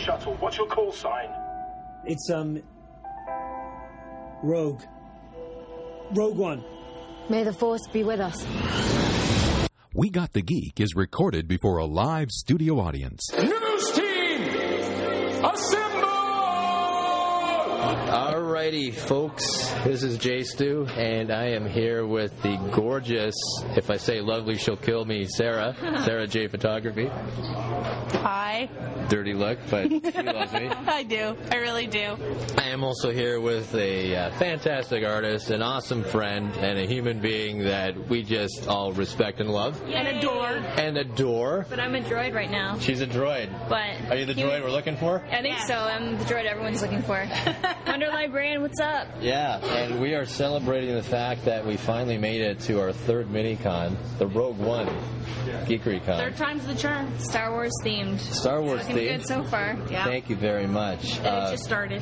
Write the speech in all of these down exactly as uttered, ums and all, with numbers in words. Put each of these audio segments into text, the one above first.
shuttle. What's your call sign? It's, um... Rogue. Rogue One. May the Force be with us. We Got the Geek is recorded before a live studio audience. News team, assemble! Alrighty, folks. This is Jay Stu, and I am here with the gorgeous, if I say lovely, she'll kill me, Sarah. Sarah J Photography. Hi. Dirty look, but she loves me. I do. I really do. I am also here with a uh, fantastic artist, an awesome friend, and a human being that we just all respect and love. Yay. And adore. And adore. But I'm a droid right now. She's a droid. But are you the droid we're looking for? I think so. I'm the droid everyone's looking for. Wonder Librarian, what's up? Yeah, and we are celebrating the fact that we finally made it to our third mini-con, the Rogue One Geekery Con. Third time's the charm. Star Wars themed. Star Wars Looking themed. Good so far. Yeah. Thank you very much. And uh, it just started.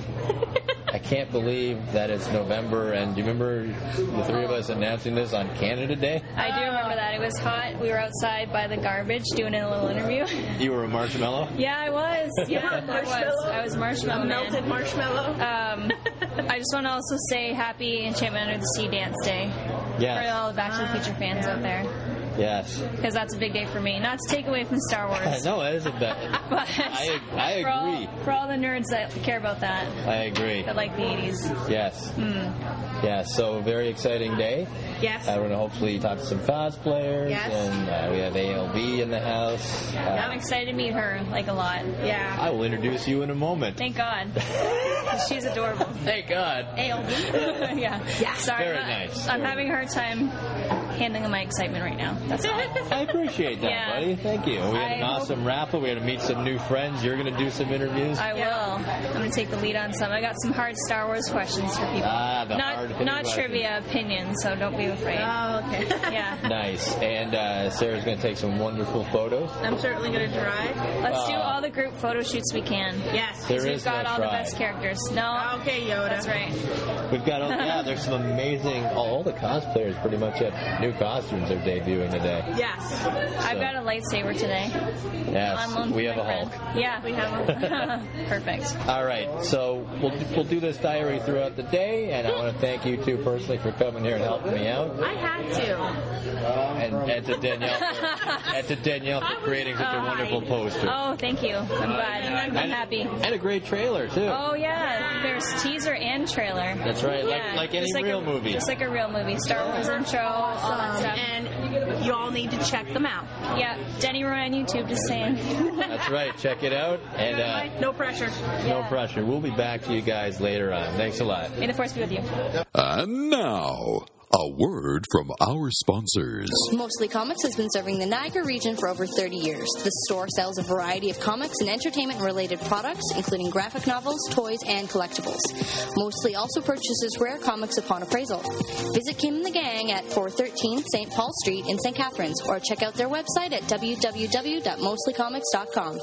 I can't believe that it's November, and do you remember the three of us announcing this on Canada Day? I do remember that. It was hot. We were outside by the garbage doing a little interview. You were a marshmallow? Yeah, I was. Yeah, I was. I was marshmallow. A melted man. marshmallow. Um, I just want to also say happy Enchantment Under the Sea Dance Day. Yes. For all the Back to the Future fans out there. Yes. Because that's a big day for me. Not to take away from Star Wars. No, it isn't that. But I, I for agree. All, for all the nerds that care about that. I agree. That like the eighties. Yes. Mm. Yeah, so very exciting day. Yes. Uh, we're going to hopefully talk to some cosplayers. Yes. And uh, we have A L B in the house. Uh, I'm excited to meet her, like, a lot. Yeah. I will introduce you in a moment. Thank God. She's adorable. Thank God. A L B? Yeah. Yeah. Sorry. Very I'm, nice. I'm having a hard time handling my excitement right now. That's all. I appreciate that, Yeah. buddy. Thank you. We had an I awesome hope- raffle. We had to meet some new friends. You're going to do some interviews. I will. I'm going to take the lead on some. I got some hard Star Wars questions for people. Ah, the not hard-hitting not questions. trivia, opinions, so don't be afraid. Oh, okay. Yeah. Nice. And uh, Sarah's going to take some wonderful photos. I'm certainly going to try. Let's do Uh, all the group photo shoots we can. Yes. There We've is got no all try. the best characters. No. Okay, Yoda. That's right. We've got, all, yeah, there's some amazing, all the cosplayers pretty much have new costumes they're debuting today. Yes. I've got a lightsaber today. Yes, On loan we from have my a friend. Hulk. Yeah, we have a Perfect. All right, so we'll we'll do this diary throughout the day, and I want to thank you two personally for coming here and helping me out, I had to. and, and to Danielle for, and to Danielle for creating such a wonderful poster. Oh, thank you. I'm glad. I'm and, happy. And a great trailer too. Oh yeah, there's teaser and trailer. That's right, like Yeah, like any just like real a, movie. Just like a real movie. Star Wars intro, all that Um, stuff. and you all need to check them out. Yeah, Denny Roy on YouTube, just saying. That's right. Check it out, and uh, No pressure. no pressure. We'll be back to you guys later on. Thanks a lot. May the Force be with you. And now, a word from our sponsors. Mostly Comics has been serving the Niagara region for over thirty years. The store sells a variety of comics and entertainment-related products, including graphic novels, toys, and collectibles. Mostly also purchases rare comics upon appraisal. Visit Kim and the gang at four thirteen Saint Paul Street in Saint Catharines, or check out their website at w w w dot mostly comics dot com.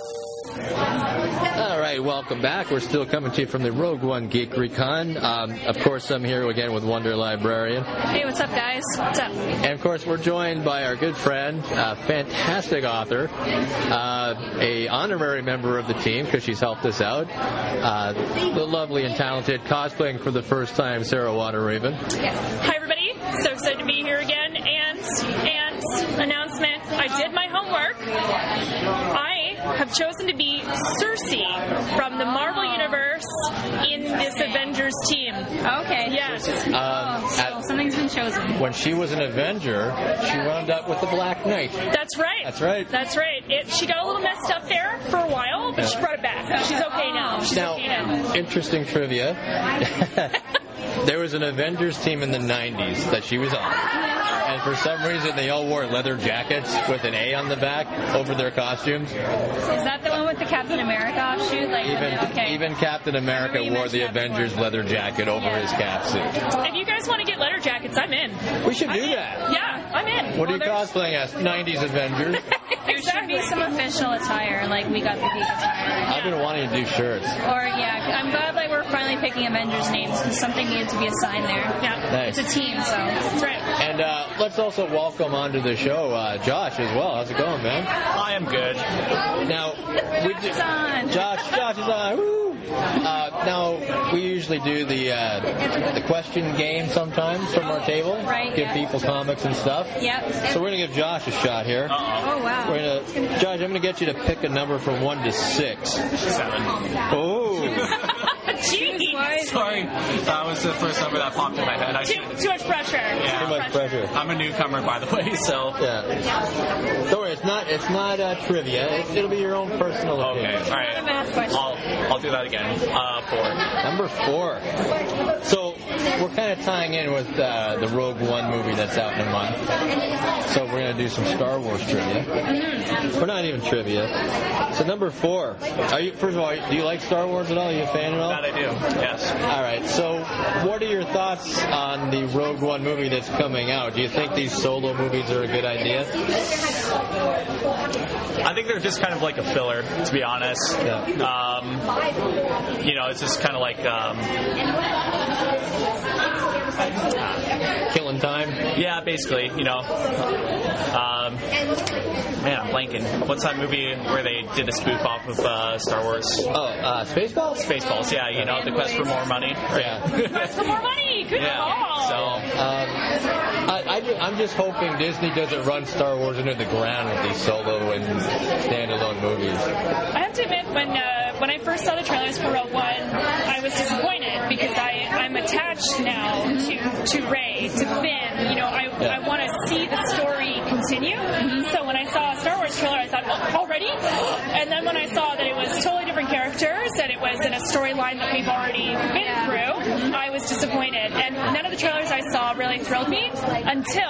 All right, welcome back. We're still coming to you from the Rogue One Geekery Con. Um, of course, I'm here again with Wonder Librarian. Hey, what's up, guys? What's up? And, of course, we're joined by our good friend, uh, fantastic author, uh, a honorary member of the team because she's helped us out, uh, the lovely and talented, cosplaying for the first time, Sarah Water-Raven. Hi, everybody. So excited to be here again. And, and, announcement, I did my homework. I have chosen to be Cersei from the Marvel Universe in this Avengers team. Okay. Yes. Um, Oh, so at- something's been chosen. when she was an Avenger, she wound up with the Black Knight. That's right. That's right. That's right. It, she got a little messed up there for a while, but she brought it back. She's okay now. She's Now, okay now. interesting trivia. There was an Avengers team in the nineties that she was on. And for some reason, they all wore leather jackets with an A on the back over their costumes. Is that the one with the Captain America offshoot? Like, Even okay. even Captain America Remember you wore the mentioned that Avengers before. leather jacket over Yeah. his cap suit. If you guys want to get letter jackets, I'm in. We should I'm do in. that. Yeah, I'm in. What are you Well, there's- cosplaying as? nineties Avengers? There should be some official attire, like we got the geek attire. I've been wanting to do shirts. Or, yeah, I'm glad like we're finally picking Avengers names because something needed to be assigned there. Yeah. Nice. It's a team, so. That's right. And uh, let's also welcome onto the show uh, Josh as well. How's it going, man? I am good. Now, we Josh is on. Josh, Josh is on. Woo! Uh, now, we usually do the uh, the question game sometimes from our table. Right, Give yeah. people comics and stuff. Yep. So we're going to give Josh a shot here. Uh-oh. Oh, wow. We're gonna, Josh, I'm going to get you to pick a number from one to six. Seven. Oh. Jeez. Sorry, that was the first number that popped in my head. I Too, should. too much pressure. Yeah. Too much pressure. I'm a newcomer, by the way, so. Yeah. Don't worry, it's not it's not uh, trivia. It, it'll be your own personal Okay, opinion. all right. Not a math question. I'll, I'll do that again. Uh, four. Number four. So we're kind of tying in with uh, the Rogue One movie that's out in a month. So we're going to do some Star Wars trivia. We're not even trivia. So number four. Are you? First of all, do you like Star Wars at all? Are you a fan at all? That I do, yes. All right. So what are your thoughts on the Rogue One movie that's coming out? Do you think these solo movies are a good idea? I think they're just kind of like a filler, to be honest. Yeah. Um, you know, it's just kind of like, um, Killing time? yeah, basically, you know. Um, man, I'm blanking. What's that movie where they did a spoof off of uh, Star Wars? Oh, uh, Spaceballs? Spaceballs, yeah, you know, the quest for more money. Yeah. Quest for more money. Good Yeah, call. so, Um, I, I, ju- I'm just hoping Disney doesn't run Star Wars into the ground with these solo and standalone movies. I have to admit, when uh, when I first saw the trailers for Rogue One, I was disappointed because I, I'm attached now to, to Rey, to Finn. You know, I, Yeah. I want to see the story continue. So when I saw a Star Wars trailer, I thought, oh, already? And then when I saw that it was totally different characters, that it was in a storyline that we've already been through, I was disappointed. And none of the trailers I saw really thrilled me until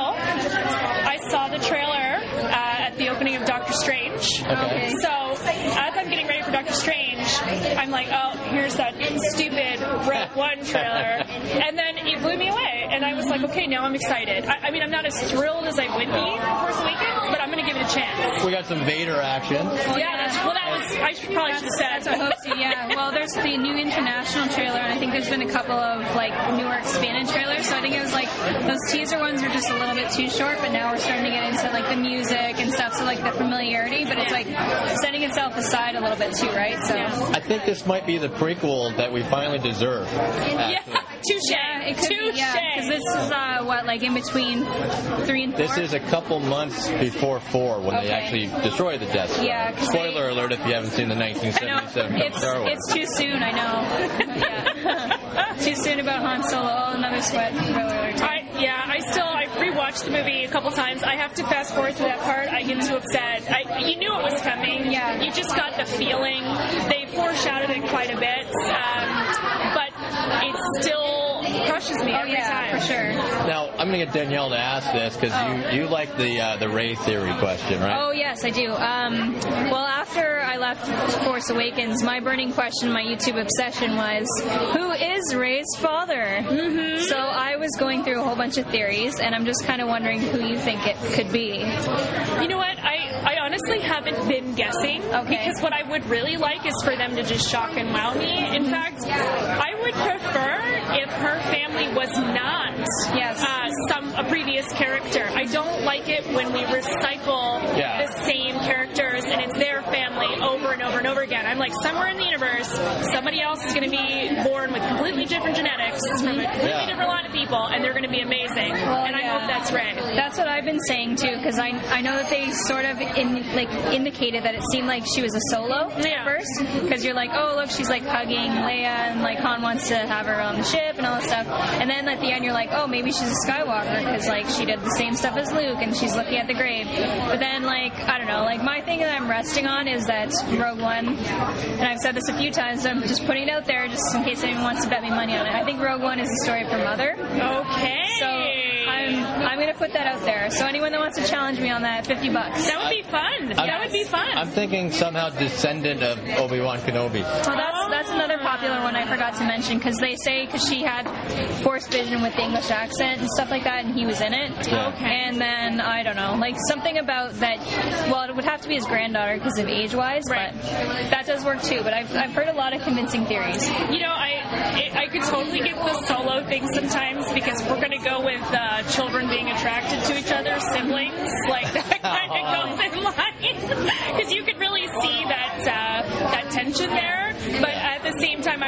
I saw the trailer uh, at the opening of Doctor Strange. Okay. So as I'm getting ready for Doctor Strange, I'm like, oh, here's that stupid Rogue One trailer. And then it blew me away. And I was like, okay, now I'm excited. I, I mean, I'm not as thrilled as I would be for Force Awakens, but I'm going to give it a chance. We got some Vader action. Yeah, that's, well, that was, I should, probably should have said. That's what I hope to, yeah. Well, there's the new international trailer, and I think there's been a couple of, like, newer expanded trailers, so I think it was, like, those teaser ones are just a little bit too short, but now we're starting to get into, like, the music and stuff, so, like, the familiarity, but it's, like, setting itself aside a little bit, too, right? So. I think this might be the prequel that we finally deserve. Yeah, touche. Yeah, it could touche. be, yeah, because this is, uh, what, like, in between three and four? This is a couple months before four when Okay. they actually destroy the Death Star. Yeah, 'cause Spoiler they- alert if you haven't seen the nineteen I know, seventy-seven it's, Star Wars. it's too soon, I know. Yeah. Too soon about Han Solo, oh, another sweat. I, yeah, I still I rewatched the movie a couple times. I have to fast forward through that part. I get too upset. I, you knew it was coming. Yeah. You just got the feeling. They foreshadowed it quite a bit, um, but it still crushes me Oh, every yeah, time. for sure. Now, I'm going to get Danielle to ask this because Oh. you, you like the uh, the Rey theory question, right? Oh, yes, I do. Um, well, after I left Force Awakens, my burning question, my YouTube obsession was, who is Rey's father? Mm-hmm. So I was going through a whole bunch of theories, and I'm just kind of wondering who you think it could be. You know what? I, I honestly haven't been guessing. Okay. Because what I would really like is for them to just shock and wow me. In fact, I would prefer if her family was not Yes. uh, some a previous character. I don't like it when we recycle Yeah. the same characters and it's their family over and over and over again. I'm like, somewhere in the universe, somebody else is going to be born with completely different genetics from a completely Yeah. different line of people, and they're going to be amazing. Well, and I yeah. hope that's Rey. That's what I've been saying too, because I I know that they sort of in, like indicated that it seemed like she was a solo Yeah. at first, because you're like, oh look, she's like hugging Leia, and like Han wants to have her on the ship and all that stuff, and then at the end you're like, oh maybe she's a Skywalker because like she did the same stuff as Luke and she's looking at the grave. But then like I don't know, like my thing that I'm resting on is that Rogue One, and I've said this a few times, I'm just putting it out there just in case anyone wants to bet me money on it. I think Rogue One is the story of her mother. Okay. So I'm I'm gonna put that out there. So anyone that wants to challenge me on that, fifty bucks. That would be fun. I'm- that would be fun. I'm thinking somehow descendant of Obi-Wan Kenobi. Well, that's that's another popular one I forgot to mention, because they say because she had Force vision with the English accent and stuff like that, and he was in it. Yeah. Okay. And then I don't know, like something about that. Well, it would have to be his granddaughter because of age-wise, Right. but that does work too. But I've I've heard a lot of convincing theories. You know, I it, I could totally get the solo thing sometimes because we're going to go with uh, children being attracted to each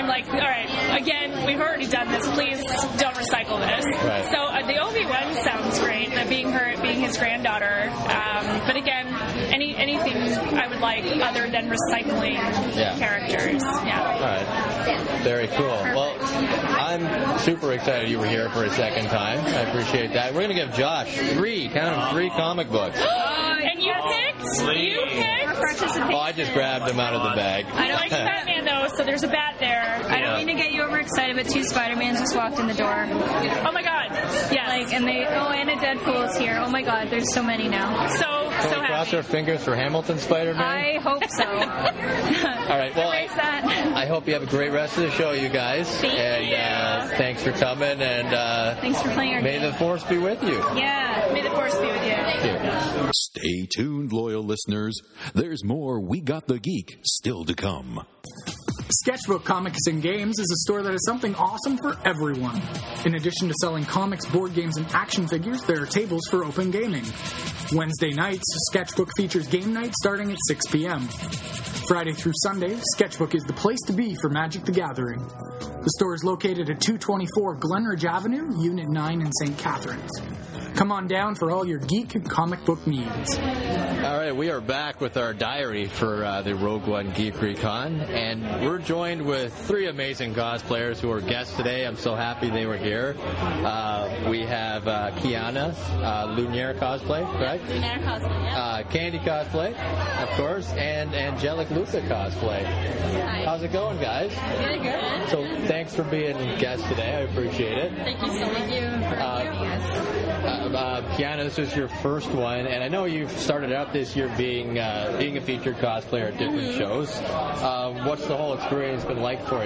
I'm like, all right, again, we've already done this. Please don't recycle this. Right. So uh, the Obi-Wan sounds great, uh, being her, being his granddaughter. Um, but again, any anything I would like other than recycling Yeah. characters. Yeah. All right. Very cool. Well, I'm super excited you were here for a second time. I appreciate that. We're going to give Josh three, count them, three comic books. And you picked? You picked? Oh, I just grabbed them out of the bag. I don't like Batman though, so there's a bat there. I don't mean to get you overexcited, but two Spider-Mans just walked in the door. Oh my god. Yeah. Like, and they, oh, and a Deadpool is here. Oh my god, there's so many now. So, Can so we cross happy. our fingers for Hamilton Spider-Man? I hope so. All right, well, I, Erase that. I hope you have a great rest of the show, you guys. Thank and you. Uh, thanks for coming, and uh, Thanks for playing our may game. the force be with you. Yeah, may the force be with you. Thank you. Stay tuned, loyal listeners. There's more We Got the Geek still to come. Sketchbook Comics and Games is a store that has something awesome for everyone. In addition to selling comics, board games, and action figures, there are tables for open gaming. Wednesday nights, Sketchbook features game night starting at six p.m. Friday through Sunday, Sketchbook is the place to be for Magic the Gathering. The store is located at two twenty-four Glenridge Avenue, Unit nine in Saint Catharines. Come on down for all your geek and comic book needs. All right, we are back with our diary for uh, the Rogue One Geekery Con, and we're joined with three amazing cosplayers who are guests today. I'm so happy they were here. Uh, we have uh, Kiana, uh, Lumiere cosplay, correct? Lumiere cosplay, yeah. Uh, Candy cosplay, of course, and Angelic Luca cosplay. Hi. How's it going, guys? Good, good. So thanks for being guests today. I appreciate it. Thank you so much for Uh, having us. Uh, uh, Kiana, this is your first one, and I know you've started out this year being uh, being a featured cosplayer at different Mm-hmm. shows. Uh, what's the whole experience been like for you?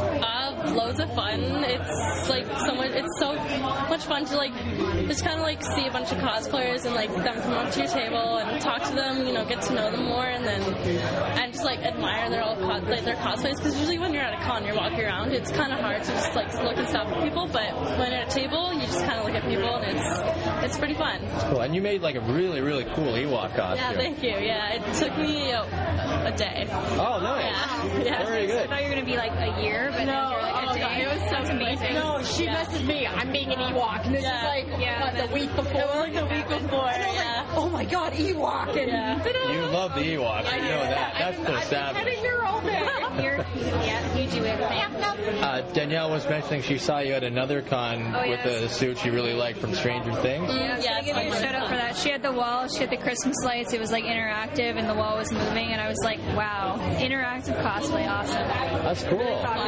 Uh, loads of fun. It's like so much. It's so much fun to like just kind of like see a bunch of cosplayers and like them come up to your table and talk to them. You know, get to know them more, and then and just like admire their all co- like, their cosplays. Because usually when you're at a con, you're walking around. It's kind of hard to just like look and stop at people. But when you're at a table, you just kind of look at people, and it's it's pretty fun. Cool. And you made like a really really cool Ewok costume. Yeah, thank you. Yeah, it took me a, a day. Oh, nice. Yeah. yeah. Very good. I thought you were going to be like a year, but No, you're like a oh day. God, it was so That's amazing. No, she Yeah. messaged me. I'm being an Ewok. And this Yeah. is like, Yeah, what, then- the week before? It was like the week before, And I was yeah. like, oh my god, Ewok. And Yeah. You love the Ewoks. I know that. That's I've the been established. heading your own thing. You're, yeah, you do everything. Uh, Danielle was mentioning she saw you at another con Oh, with yes. a suit she really liked from Stranger Things. Yeah, so Yeah, I give you a it's shout out fun. for that. She had the wall, she had the Christmas lights, it was like interactive and the wall was moving and I was like, wow, interactive cosplay, awesome. That's cool.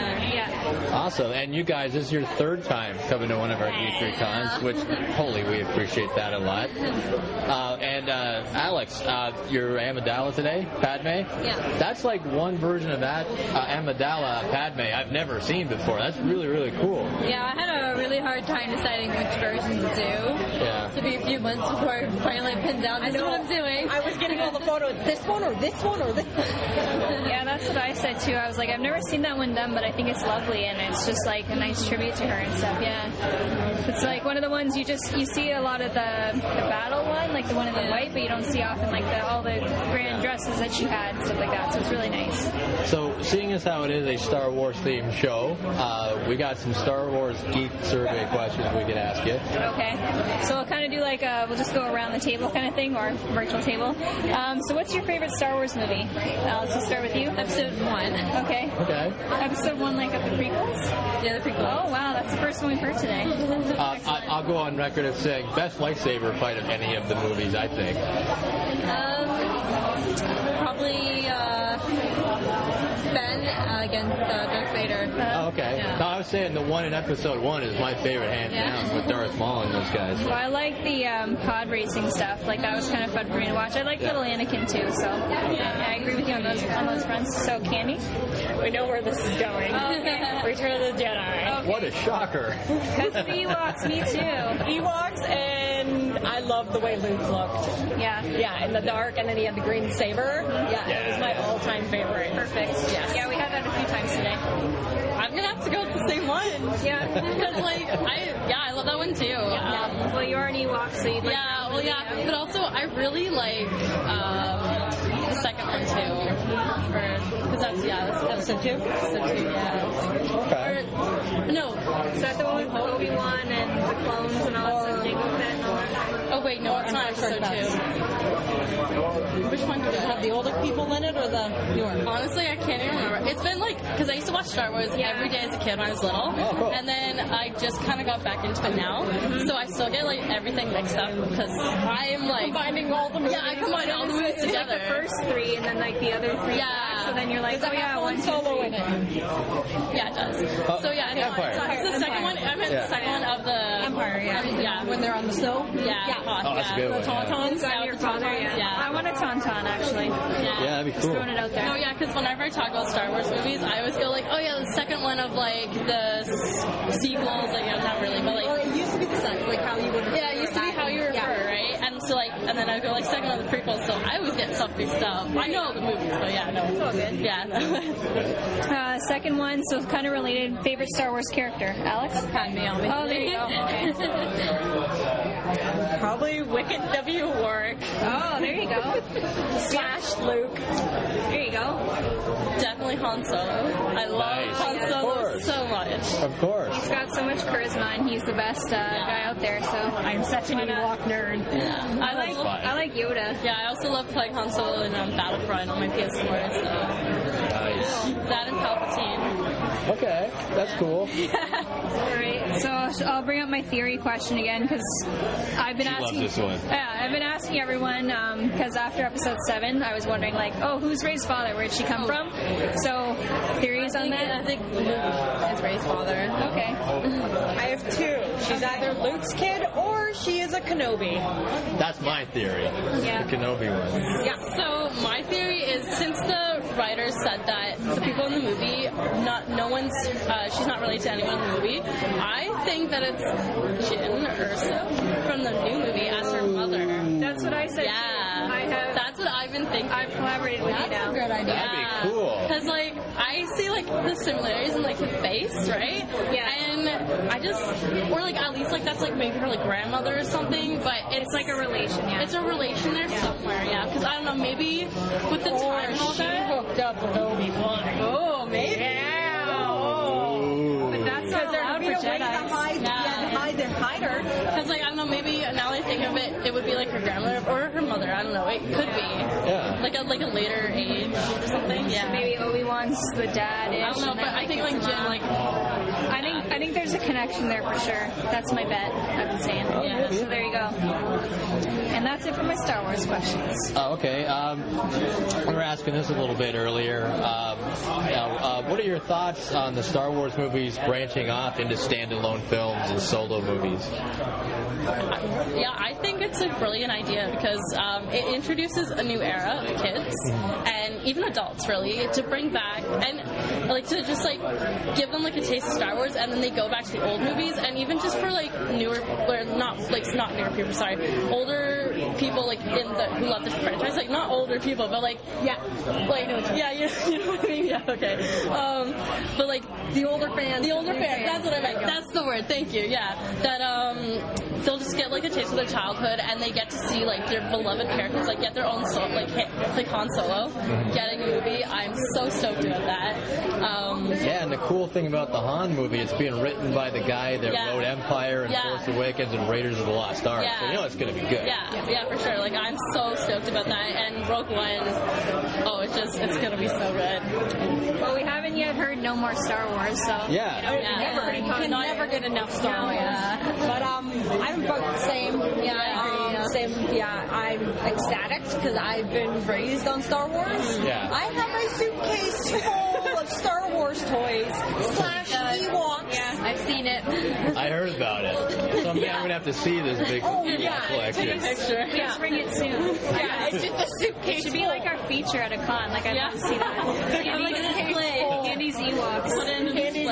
Yeah. Awesome. And you guys, this is your third time coming to one of our Geekery cons, which, holy, we appreciate that a lot. Uh, and uh, Alex, uh, you're Amidala today, Padme? Yeah. That's like one version of that uh, Amidala Padme I've never seen before. That's really, really cool. Yeah, I had a really hard time deciding which version to do. Yeah. It took me a few months before I finally pinned down this is what I'm doing. I was getting all the photos. This one or this one or this Yeah, that's what I said too. I was like, I've never seen that one done, but I think it's lovely and it's just like a nice tribute to her and stuff. Yeah. It's like one of the ones you just, you see a lot of the, the battle one, like the one in the white, but you don't see often like the, all the grand dresses that she had and stuff like that. So it's really nice. So, seeing as how it is a Star Wars themed show, uh, we got some Star Wars geek survey questions we could ask you. Okay. So we'll kind of do like a, we'll just go around the table kind of thing, or virtual table. Um, so what's your favorite Star Wars movie? Alex, we'll start with you. Episode one. Okay. Okay. Episode one, like of the prequels? Yeah, the prequels. Oh, wow, that's the first one we've heard today. Uh, I, I'll go on record as saying best lightsaber fight of any of the movies, I think. Um, probably uh, Ben uh, against uh, Darth Vader. Oh, okay. Yeah. No, I was saying the one in episode one is my favorite, hands Yeah. down, with Darth Maul and those guys. Well, I like the um, pod racing stuff. Like, that was kind of fun for me to watch. I like little Anakin, too, so yeah, I agree with you on those on those fronts. So, Candy? We know where this is going. Okay. Return of the Jedi. Okay. What a shocker. Because of the Ewoks, me too. Ewoks, and I love the way Luke looked. Yeah. Yeah, in the dark, and then he had the green saber. Yeah, it was my all-time favorite. Perfect. Yes. Yeah, we had that a few times today. I'm gonna have to go with the same one. Yeah. Because like I yeah I love that one too. Um, well, you already walked, so you'd like yeah, well, yeah, but also I really like um, the second one too. Because that's, yeah, that's episode two? Episode two, yeah. Okay. Or, no. Is that the one with Obi-Wan and the clones and all that stuff, Jango Fett and all that? Oh, wait, no, it's not episode two. Which one do you have? The older people in it or the newer? Honestly, I can't even remember. It's been like, because I used to watch Star Wars Yeah. every day as a kid when I was little. Oh, cool. And then I just kind of got back into it now. So I still get like everything mixed up because I'm like. Combining all the movies. Yeah, I combine all the movies It's together. like the first three and then like the other three. Yeah. back, so then you're like, Does oh it yeah, have one, Han two, Solo three. in it? Yeah, it does. Uh, so yeah, no, Empire. it's, it's the second one. I meant Yeah. the second one of the Empire, yeah. um, yeah. When they're on the snow? Yeah. Yeah. Hoth, Oh, that's a yeah. good one, The yeah. Tauntauns. Got Yeah, your the father, Tauntauns, yeah. I want a tauntaun actually. Yeah. Yeah, that'd be Just cool. throwing it out there. No, yeah, because whenever I talk about Star Wars movies, I always go like, oh yeah, the second one of like the s- sequels, like yeah, not really, but Well, like it used to be the second, like how you would refer yeah, it used to be how you refer, Yeah. right? And so like, and then I go like second of the prequels, so I always get stuff mixed up. I know all the movies, but yeah, no, it's all good. Yeah. Uh, second one, so kind of related. Favorite Star Wars character, Alex? Padme, obviously. Oh, there you go. Okay. Probably Wicket W. Warwick. Oh, there you go. Slash Luke. There you go. Definitely Han Solo. I love Nice. Han Of Solo course. so much. Of course. He's got so much charisma, and he's the best uh, guy out there. So I'm such an Ewok nerd. Yeah. I like fine. I like Yoda. Yeah, I also love playing Han Solo in um, Battlefront on my P S four. So Nice. that and Palpatine. Okay, that's cool. All right. So I'll- I'll bring up my theory question again because I've been She loves asking. this one. Yeah, I've been asking everyone because after episode seven, I was wondering like, oh, who's Rey's father? Where'd she come from? So theories on I that? think Luke is Rey's father. Okay. I have two. She's either Luke's kid or she is a Kenobi. That's my theory. Yeah. The Kenobi one. Yeah. So my theory is since the writers said that the people in the movie, not no one's, uh, she's not related to anyone in the movie. I think that it's Jyn Erso from the new movie as her mother. That's what I said. Yeah. too. I have. That's what I've been thinking. I've collaborated with you now. Good idea. That'd be cool. Because, like, I see, like, the similarities in, like, the face, right? Yeah. And I just, or, like, at least, like, that's, like, maybe her, like, grandmother or something, but it's, It's like a relation, yeah. it's a relation there somewhere, yeah. Because, I don't know, maybe with the time and all She that. hooked up with Obi-Wan. Oh, maybe. Yeah. Ooh. But that's not Because there'd allowed be for a way to Jedi's. hide, Yeah. yeah, to hide, and hide her. Because, like, I don't know, maybe now that I think of it, it would be, like, her grandmother or her mother. I don't know. It could be. Yeah. Like a, like a later age or something. Yeah. Maybe Obi-Wan's the dad. I don't know, but I think, like, Jyn, like, I think I think there's a connection there for sure. That's my bet. I've been saying. Yeah. So there you go. And that's it for my Star Wars questions. Oh, okay. Um, we were asking this a little bit earlier. Um, now, uh, what are your thoughts on the Star Wars movies branching off into standalone films and solo movies? Yeah, I think it's a brilliant idea because um, it introduces a new era of kids and even adults, really, to bring back and like to just like give them like a taste of Star Wars, and then they go back to the old movies, and even just for like newer or not like not newer people, sorry, older people like in the who love this franchise, like not older people, but like yeah, like yeah, you, you know what I mean? Yeah, okay. Um, but like The older fans. the older fans, that's what I meant. There you go. That's the word. Thank you. Yeah, that um, they'll just get like a taste of their childhood, and they get to see like their beloved characters, like get their own soul, like hit, like Han Solo, getting a movie. I'm so stoked about that. Um, Yeah, and the cool thing about the Han movie, it's being written by the guy that Yeah. wrote Empire and Yeah. Force Awakens and Raiders of the Lost Ark. Yeah. So you know it's going to be good. Yeah, yeah, for sure. Like I'm so stoked about that, and Rogue One. Oh, it's just it's gonna be so good. Well, we haven't yet heard no more Star Wars, so Yeah. Yeah. Never, you can Not- never get enough Star Wars. Yeah. But um, I'm about the same. Yeah, Yeah. um, same. Yeah, I'm ecstatic because I've been raised on Star Wars. Yeah. I have a suitcase full of Star Wars toys slash Ewoks. yeah, I've seen it. I heard about it. Someday I'm going to have to see this big Oh, Ewok yeah. collection. Picture. Please bring it soon. Yeah, it's just a It suitcase. should be like our feature at a con. Like I'd Yeah. love to see that. Like a display. Andy's Ewoks. Put it in a Candy's display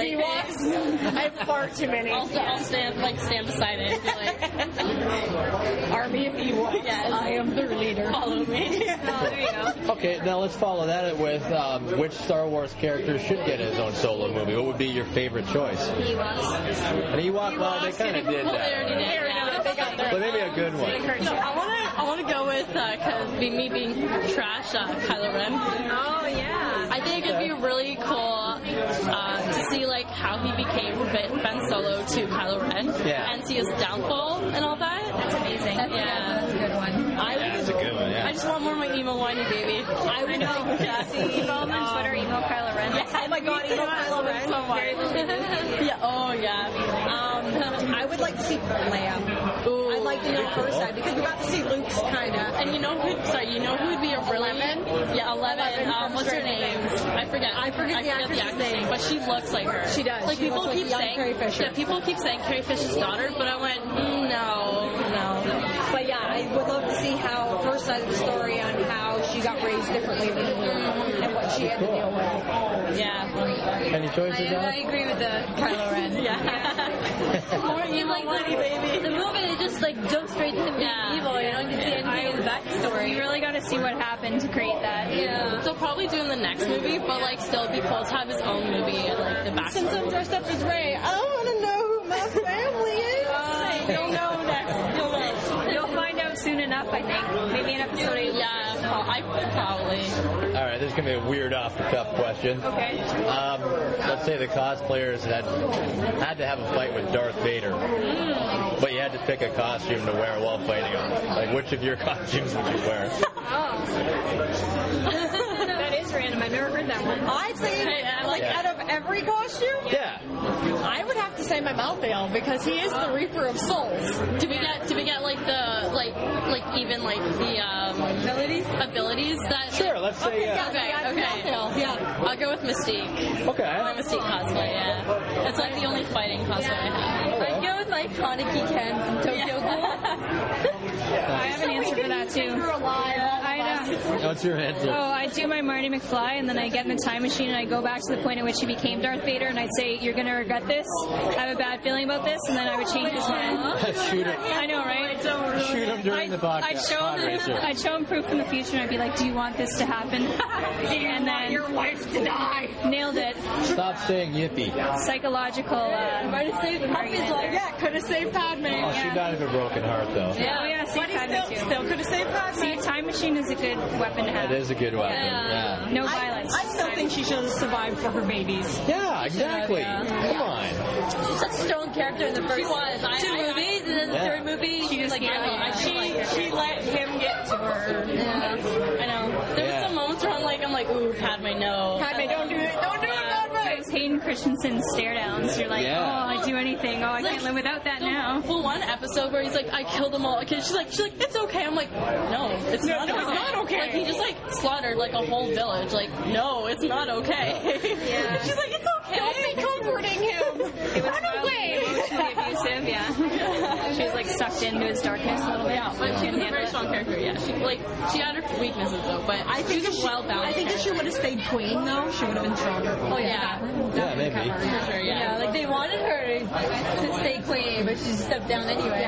like, Ewoks? I have far too many. I'll, I'll stand like stand beside it and be like, Army of Ewoks. Yes. I am their leader. Follow me. Oh, there you go. Okay, now let's follow that up with um, which Star Wars character should get his own solo movie. What would be your favorite choice? Ewoks. An Ewok? Well, they kind of did Well, they that. already did. Yeah. They got their So maybe a good one. So I want to I want to go with uh, cause be me being trash uh, Kylo Ren. Oh, yeah. I think it'd be really cool uh, to see like how he became Ben Ben Solo to Kylo Ren Yeah. and see his downfall and all that. That's amazing. That's, Yeah. that's a good one. I Yeah, that's a good one, yeah. I just want more of my emo whiny baby. I would know. Yeah. Follow me on Twitter, emo Kylo Ren. Yes, Oh my god, emo Kylo Ren. so much. Yeah. Oh yeah. Um, I would like to see Leia. Ooh. I'd like to know her side because we got to see Luke's kind of. And you know who? Sorry, you know who would be a really Eleven? Yeah, Eleven. Eleven um, from what's her Stranger name? Things. I forget. I forget the actress's actress name. but she looks like her. She does. Like She people looks like keep young saying, Carrie Fisher. yeah, people keep saying Carrie Fisher's daughter, but I went, mm, no, no. But yeah, I would love to see how her side of the story on how she got raised differently than Luke and what she had to deal with. Yeah. Any choices, I, I Alex? agree with the Kylo Ren. Yeah. More You like whiny baby. the moment it just like jumps straight to him being Yeah. evil. You don't get to see anything in the backstory. You really got to see what happened to create that. Yeah. They'll probably do in the next movie, but like still be cool to have his own movie and like the back. Since I'm dressed up as Rey, I want to know who my family is. Uh, you'll know next. You'll know. You'll find out soon enough, I think. Maybe in episode eight. Yeah, pro- I probably. All right, this is going to be a weird off-the-cuff question. Okay. Um, let's say the cosplayers had had to have a fight with Darth Vader, but you had to pick a costume to wear while fighting him. Like, which of your costumes would you wear? That is random. I've never heard that one. I'd say, Hey, I like, Yeah. out of every costume, Yeah. I would have to say my Malthael because he is the Reaper of Souls. Do we get? Do we get like the like like even like the um, Abilities? abilities that? Sure, let's say... Okay, Uh, okay, yeah, okay. Malthael, yeah. I'll go with Mystique. okay. My Mystique cosplay, yeah. It's like the only fighting cosplay I have. I'd go with my Kaneki Ken from Tokyo Ghoul. I have an answer for that too. I know. What's your answer? Oh, I do my Marty McFly, and then I get in the time machine, and I go back to the point at which he became Darth Vader, and I'd say, "You're gonna regret this. I have a bad feeling about this," and then I would change his mind. Shoot him. I know, right? Shoot him during the podcast. I'd show Pod racer. him. I'd show him proof in the future, and I'd be like, "Do you want this to happen?" And then Your wife to die. nailed it. Stop saying yippee. Psychological. Uh, Might have saved Puppy's life. Yeah, could have saved Padme. Oh, she died of a broken heart, though. yeah, oh yeah, see, But he Padme still, too. still could have saved Padme. See, time machine is a good weapon to have. It is a good weapon. Yeah. No I, violence. I still think she should have survived for her babies. Yeah, exactly. Come on. She's such a strong character in the first She was. I- two I- movies, and then the Yeah. third movie, she was like, I know. yeah, I- She she let him get to her. yeah. I know. There Yeah. was some moments where I'm like, I'm like, ooh, Padme, no. Padme, don't do it. Don't do it, Padme. Those Hayden Christensen stare downs. You're like, Yeah. oh, I'd do anything. Oh, I Like, can't live without that the now. full one episode where he's like, I killed them all. Okay, she's like, she's like, it's okay. I'm like, no, it's No, not no, okay. it's not okay. Like he just like slaughtered like a whole village. Like, no, it's not okay. Yeah. She's like, it's okay. Don't be comforting him. It was Run away. emotionally abusive, yeah. She was like sucked into his darkness a little bit. Yeah, but she was a very strong character. Yeah, she like she had her weaknesses though, but I think she if was she, well balanced. I think if she would have stayed queen, though, she would have been stronger. Oh yeah, Yeah, maybe. for sure. Yeah. Yeah, like they wanted her to, to stay queen, but she stepped down anyway.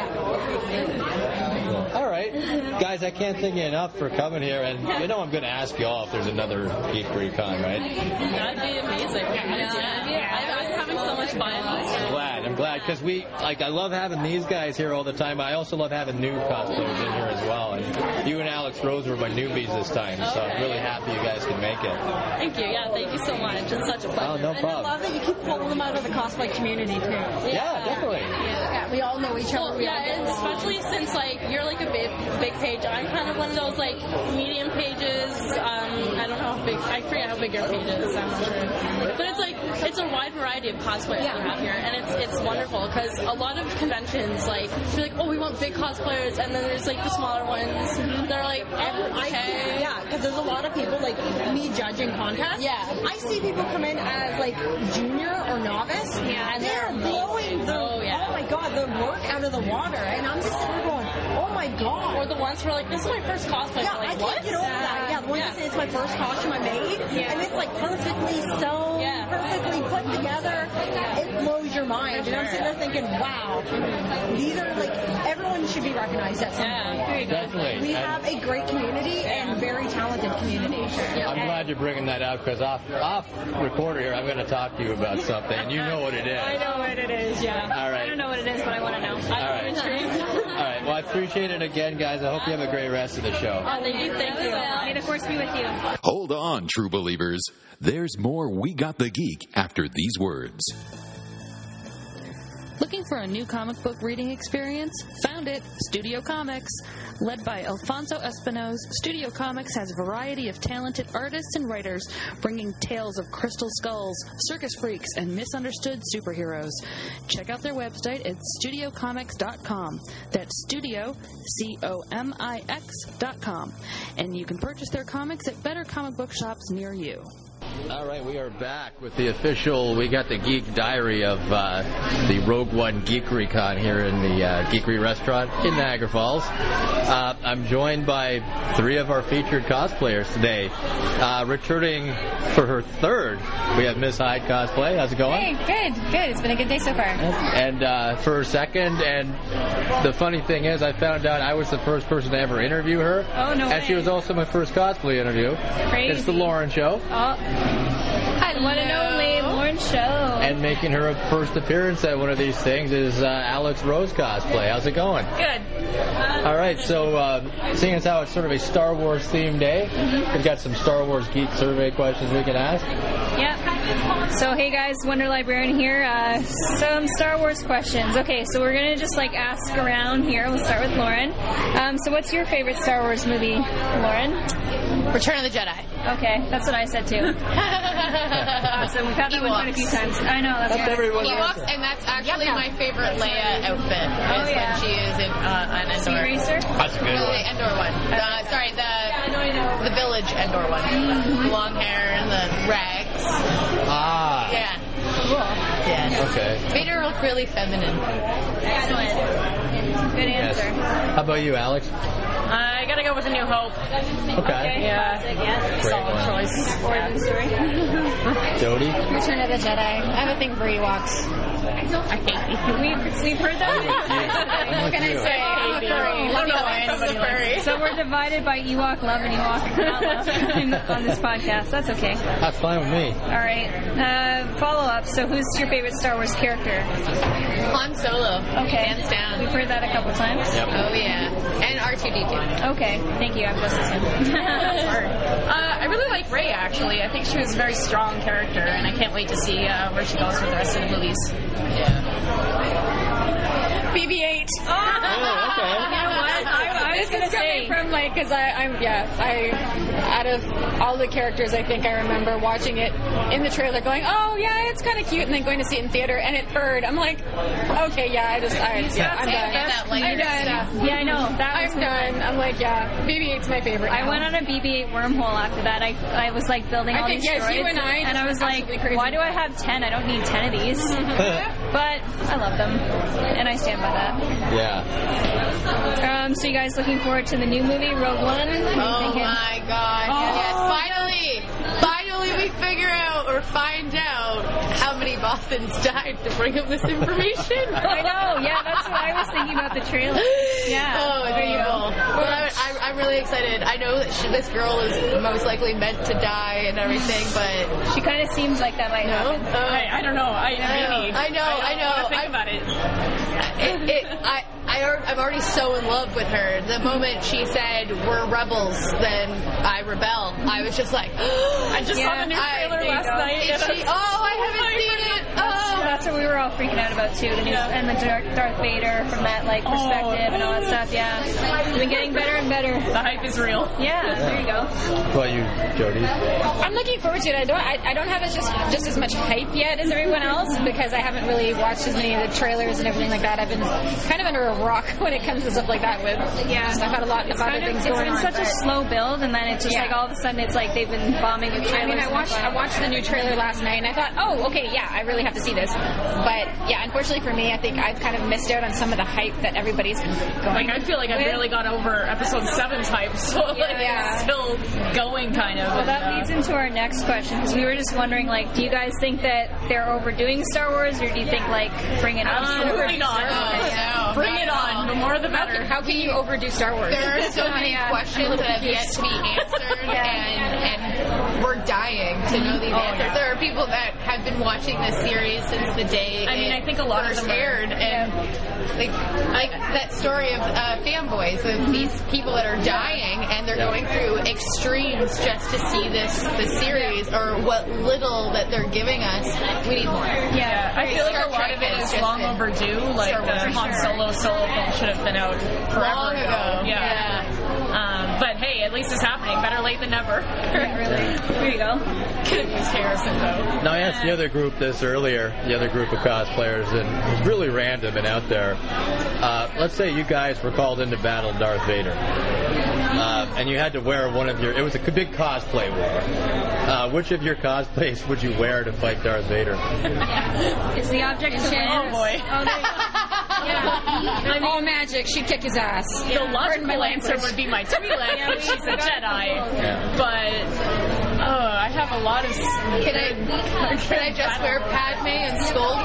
All right. Guys, I can't thank you enough for coming here. And you know I'm going to ask you all if there's another Geek Recon, right? That'd be amazing. Yeah, yeah. I, I'm having so much fun. I'm glad. I'm glad because we, like, I love having these guys here all the time. I also love having new cosplayers in here as well. And you and Alex Rose were my newbies this time, so I'm really happy you guys can make it. Thank you. Yeah, thank you so much. It's such a pleasure. Oh, no And I problem. love that you keep pulling them out of the cosplay community, too. Yeah, definitely. Yeah, we all know each other. Well, We yeah, all and get along. especially since like you're like a big big page. I'm kind of one of those like medium pages. Um, I don't know how big. I forget how big your page is. I'm not sure. But it's like it's a wide variety of cosplayers Yeah. we have here, and it's it's wonderful because a lot of conventions like they're like, oh, we want big cosplayers, and then there's like the smaller ones. They're like, I, okay. yeah, because there's a lot of people like me judging contests. Yeah. I see people come in as like junior or novice, Yeah, and they're they're blowing the Oh, yeah. oh my god, the work out of the water, and I'm just sitting there going, oh my god. Or the ones where like, this is my first cosplay. Yeah, like, I what? can't get over that. Yeah, the one Yeah. that says it's my first costume I made, Yeah. and it's like perfectly sewn, Yeah. perfectly put together. It blows your mind. And I'm sitting there thinking, wow, these are like, everyone should be recognized at some point. Very good. Definitely. We And have a great community and very talented community. I'm glad you're bringing that up because off off recorder here, I'm going to talk to you about something, and you know what it is. I know what it is, yeah. All right. I don't know what it is, but I want to know. All right. All right. Well, I appreciate it again, guys. I hope you have a great rest of the show. Oh, thank you. Thank you. May the force be with you. Hold on, true believers. There's more We Got the Geek after these words. Looking for a new comic book reading experience? Found it! Studio Comics. Led by Alfonso Espinosa, Studio Comics has a variety of talented artists and writers bringing tales of crystal skulls, circus freaks, and misunderstood superheroes. Check out their website at studio comics dot com. That's studio, C O M I X dot com. And you can purchase their comics at better comic book shops near you. All right, we are back with the official We Got the Geek diary of uh, the Rogue One Geekery Con here in the uh, Geekery Restaurant in Niagara Falls. Uh, I'm joined by three of our featured cosplayers today. Uh, returning for her third, we have Miss Hyde Cosplay. How's it going? Hey, good, good. It's been a good day so far. And uh, for her second, and the funny thing is, I found out I was the first person to ever interview her. Oh, no And way. she was also my first cosplay interview. Crazy. It's the Lauren Show. Oh. I want to know Lane Lauren Show. And making her first appearance at one of these things is uh, Alex Rose Cosplay. How's it going? Good. All right, so uh, seeing as how it's sort of a Star Wars themed day, Mm-hmm. we've got some Star Wars geek survey questions we can ask. Yep. So, hey guys, Wonder Librarian here. Uh, some Star Wars questions. Okay, so we're going to just like ask around here. We'll start with Lauren. Um, so, what's your favorite Star Wars movie, Lauren? Return of the Jedi. Okay, that's what I said too. Awesome. We've had that one quite a few times. I know. That's, That's right. everyone. Ewoks, and that's actually my favorite Leia outfit. Oh, is yeah. when she is in uh, on Endor. Sea Racer? That's a good No, one. the Endor one. Uh, sorry, the the Village Endor one. The long hair and the rags. Ah. Yeah. Cool. Yeah. Okay. Made her look really feminine. Excellent. Good Yes. answer. How about you, Alex? I gotta go with A New Hope. Okay. Yeah. Classic, yeah. Great Solid one. choice. Origin story. Jody? Return of the Jedi. I have a thing for Ewoks. I hate you. We've, we've heard that. I'm What with can I you. say? I'm a furry. I don't know why anybody likes So we're divided by Ewok love and Ewok not love in- on this podcast. That's okay. That's fine with me. All right. Uh, follow up. So who's your favorite Star Wars character? Han Solo. Okay. Hands down. We've heard that a couple times. Yep. Oh, yeah. And R two D two. Okay. Thank you. I'm just listening. Uh, I really like Rey, actually. I think she was a very strong character, and I can't wait to see uh, where she goes with the rest of the movies. B B eight. Oh, okay. You know what? I, I was This going to is coming say. from like, because I'm, yeah, I, out of all the characters, I think I remember watching it in the trailer going, oh, yeah, it's kind of cute, and then going to see it in theater, and it purred. I'm like, okay, yeah, I just, I, yeah, I'm done. That I'm done. Yeah, I know. That was I'm done. I'm like, yeah, B B eight's my favorite. I now. went on a B B eight wormhole after that. I I was like building I all think, these yes, droids, you and I and I was just like, absolutely crazy. why do I have ten? I don't need ten of these. But I love them, and I stand by that. Yeah. Um, so you guys looking forward to the new movie, Rogue One? What are you Oh thinking? my god, Oh. yes, finally! Finally we figure out or find out how many Bothans died to bring up this information. I know, yeah, that's what I was thinking about the trailer. Yeah. Oh, there you evil. go. Well, I, I, I'm really excited. I know that she, this girl is most likely meant to die and everything, but... She kind of seems like that might No? happen. Uh, I, I don't know. I really. I know, I know. I, don't wanna think I- about it. it, it, I, I, al- I'm already so in love with her. The moment she said, we're rebels, then I rebel. I was just like... I just saw Yeah, the new I- trailer there you last go. night. Is and I she, was oh, I haven't so seen hyped. it. Oh, That's what we were all freaking out about too. The new, and the Darth, Darth Vader from that like perspective and all that stuff. Yeah, it's been getting better and better. The hype is real. Yeah, there you go. What about you, Jody? I'm looking forward to it. I don't. I, I don't have as just just as much hype yet as everyone else because I haven't really watched as many of the trailers and everything like that. I've been kind of under a rock when it comes to stuff like that. With yeah, I've had a lot of it's other kind of, things it's going been on. such a but- slow build, and then it's just Yeah. like all of a sudden it's like they've been bombing with trailers. I mean, I watched I watched the new trailer last night, and I thought, oh, okay, yeah, I really have to see this. But yeah, unfortunately for me, I think I've kind of missed out on some of the hype that everybody's been going. Like, I feel like I with. barely got over episode seven's hype, so like Yeah. it's still going kind of. Well, and, that uh, leads into our next question, because we were just wondering, like, do you guys think that they're overdoing Star Wars, or do you think, like, bring it on? Absolutely not. Oh, no, Bring not it at on. all. The more the How better. can, how can you overdo Star Wars? There are so many Yeah. questions that have yet to be answered, and, and we're dying to know these Oh, answers. yeah. There are people that have been watching this series since the day I mean, it I think a lot of first them are- aired, and like, like that story of uh, fanboys of these people that are dying, and they're Yeah. going through extremes just to see this the series or what little that they're giving us. We need more. Yeah, I feel like Star a lot Trek of it has is just long been overdue. Like Star the Wars. Han Solo solo film should have been out forever Long ago. Yeah. Um, but hey, at least it's happening. Better late than never. Really. Here you go. Could have used Harrison though. Now, I asked the other group this earlier, the other group of cosplayers, and it was really random and out there. Uh, let's say you guys were called into battle Darth Vader, uh, and you had to wear one of your, it was a big cosplay war. Uh, which of your cosplays would you wear to fight Darth Vader? Is the object to win? Oh boy. Oh, there you go. Yeah. It's all magic. She'd kick his ass. The logical my answer language. would be my Twi'lek, Yeah, but we she's a forgot Jedi. Yeah. But oh, I have a lot of. Can I can I just wear Padme and scold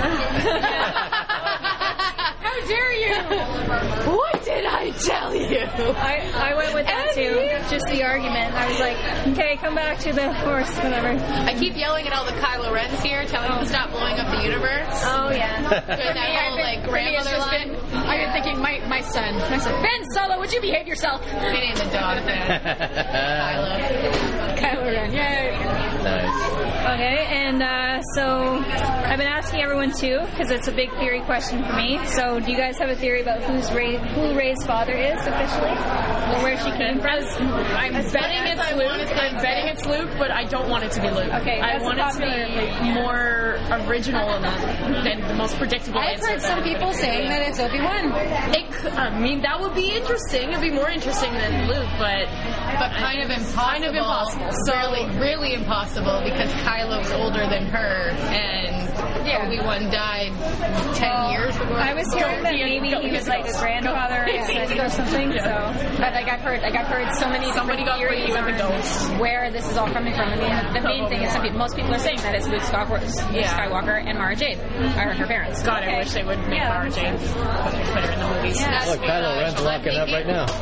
him? How dare you? What did I tell you? I, I went with that too. Just the argument. I was like, okay, come back to the horse, whatever. I keep yelling at all the Kylo Rens here, telling them to stop blowing up the universe. Oh, yeah. Doing that whole like For me, it's grandmother just line. been, I've been thinking, my, my son, my son, Ben Solo, would you behave yourself? He ain't a dog fan. Kylo. Kylo Ren, yay. Nice. Okay, and uh, so I've been asking everyone too, because it's a big theory question for me. So, do you guys have a theory about who's Rey, who Rey's father is officially, or where she came from? I'm betting it's I Luke. wanna say I'm betting it's Luke, but I don't want it to be Luke. Okay, I that's want a it to be more original than, than the most predictable I've answer heard that some people everybody saying would that it's Obi-Wan. It could, I mean, that would be interesting. It'd be more interesting than Luke, but But kind of impossible. Kind of impossible. So really, really impossible because Kylo's older than her, and Yeah. Obi-Wan died ten years ago. I was hearing that maybe he was like a grandfather or something. So, But like I've heard, like I've heard so many Somebody different got theories freaky with the on ghost. where this is all coming from. I mean, the main thing is some people, most people are saying that it's Luke Skywalker, Luke Yeah. Skywalker and Mara Jade, are her parents. God, I Okay. wish they would make Yeah. Mara Jade put her in the movies. Yeah. Look, Kylo Ren's walking up right now.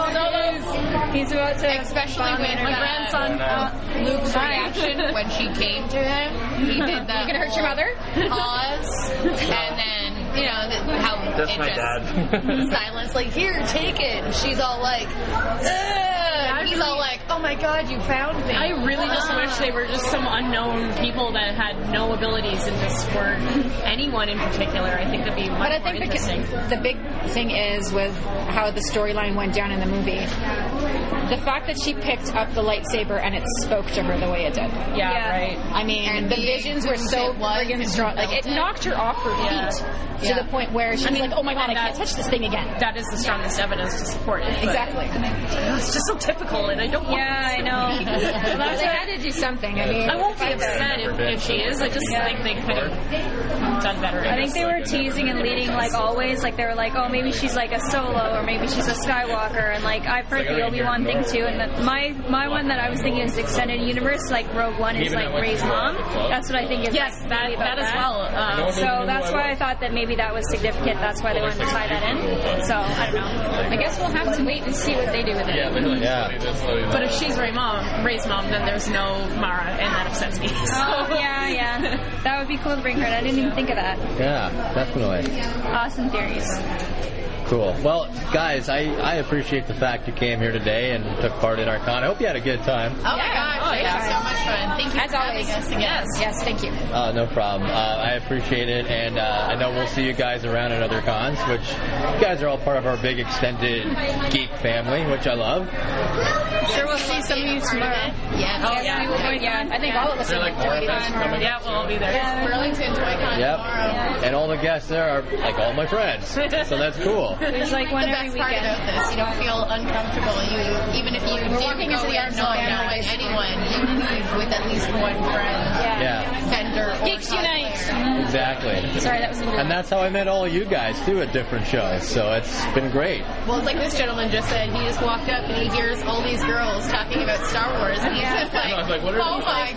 And he's about to especially bomb when her uh, grandson. uh, Luke's reaction when she came to him, he did that. You gonna hurt your whole mother? Pause, and then you know the, how That's it my just dad. silence, like here, take it. And she's all like, ugh. And he's all like, oh my god, you found me. I really just Ah. wish they were just some unknown people that had no abilities and just were anyone in particular. I think that'd be much But I more think the, interesting. the big thing is with how the storyline went down in the movie. The fact that she picked up the lightsaber and it spoke to her the way it did. Yeah, Yeah. right. I mean, And the the visions were who so it was friggin' and strong. Like, felt it it. knocked her off her Yeah. feet to Yeah. the point where she I was mean, like, oh my god, I and can't that- touch this thing again. That is the strongest evidence to support it. but Exactly. It's just so typical, and I don't want Yeah, I know. Well, they had to do something. I mean, I won't be upset if, if she is. I just think they could have done better. I think they were teasing and leading like always. Like they were like, oh, maybe she's like a Solo or maybe she's a Skywalker. And like I've heard the Obi-Wan thing too. And the, my my one that I was thinking is extended universe. Like Rogue One is like Rey's mom. That's what I think is. Yes, like, that really about that as well. Um, So that's why I thought that maybe that was significant. That's why they wanted to tie that in. So I don't know. I guess we'll have to wait and see what they do with it. Yeah. But if she's Rey mom, Rey's mom, then there's no Mara, and that upsets me. So. Oh yeah, yeah. That would be cool to bring her in. I didn't even think of that. Yeah, definitely. Awesome theories. Cool. Well, guys, I, I appreciate the fact you came here today and took part in our con. I hope you had a good time. Oh my gosh, Oh, it yeah. was so much fun. Thank you As for always. having us again. Yes, yes, thank you. Uh, no problem. Uh, I appreciate it, and uh, I know we'll see you guys around at other cons, which you guys are all part of our big extended geek family, which I love. Sure, we'll see some of you tomorrow. Yeah. Oh, yeah. We will be, yeah. I think all of us will be Like, there. yeah, we'll all be there. There's Burlington Toy Con Yep. tomorrow. And all the guests there are like all my friends, so that's cool. There's like one the every best part weekend. about this, you don't feel uncomfortable. You, even if you We're did walking go into the in arms not of family, knowing basically. anyone, you leave with at least one friend. Yeah. Vendor. or Geeks Unite. cosplayer. Exactly. Sorry, that was a little. And that's how I met all you guys too at different shows, so it's been great. Well, it's like this gentleman just said. He just walked up and he hears all these girls talking about Star Wars, and he's just like, I was like, what are "Oh these my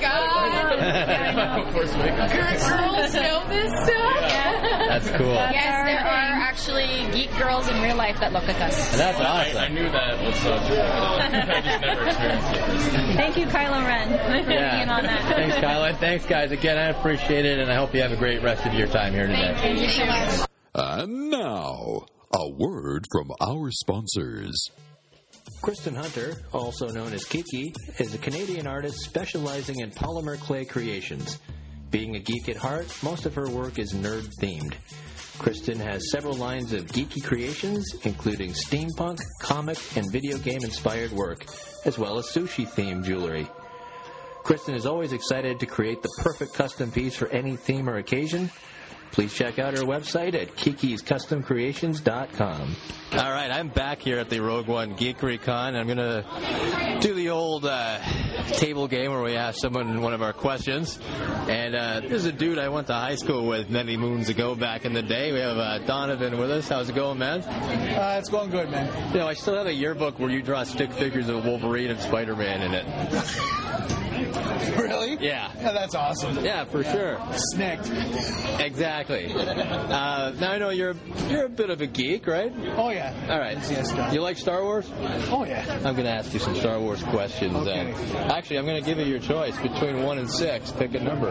god, Force Awakens. girls know this stuff." That's cool. And Yes, there are actually geek girls in real life that look like us. that's I, I awesome. knew that was so true. I just never experienced it. Thank you, Kylo Ren, for Yeah. being on that. Thanks, Kyle. And thanks, guys. Again, I appreciate it, and I hope you have a great rest of your time here today. Thank you so much. And now, a word from our sponsors. Kristen Hunter, also known as Kiki, is a Canadian artist specializing in polymer clay creations. Being a geek at heart, most of her work is nerd-themed. Kristen has several lines of geeky creations, including steampunk, comic, and video game-inspired work, as well as sushi-themed jewelry. Kristen is always excited to create the perfect custom piece for any theme or occasion. Please check out her website at kikis custom creations dot com. All right, I'm back here at the Rogue One Geekery Con. I'm going to do the old uh, table game where we ask someone one of our questions. And uh, there's a dude I went to high school with many moons ago back in the day. We have uh, Donovan with us. How's it going, man? Uh, it's going good, man. You know, I still have a yearbook where you draw stick figures of Wolverine and Spider-Man in it. Really? Yeah. Yeah, that's awesome. Yeah, for sure. Snicked. Exactly. Uh, now I know you're you're a bit of a geek, right? Oh, yeah. All right. Yes, John. You like Star Wars? Oh, yeah. I'm going to ask you some Star Wars questions. Okay. Uh, actually, I'm going to give you your choice between one and six. Pick a number.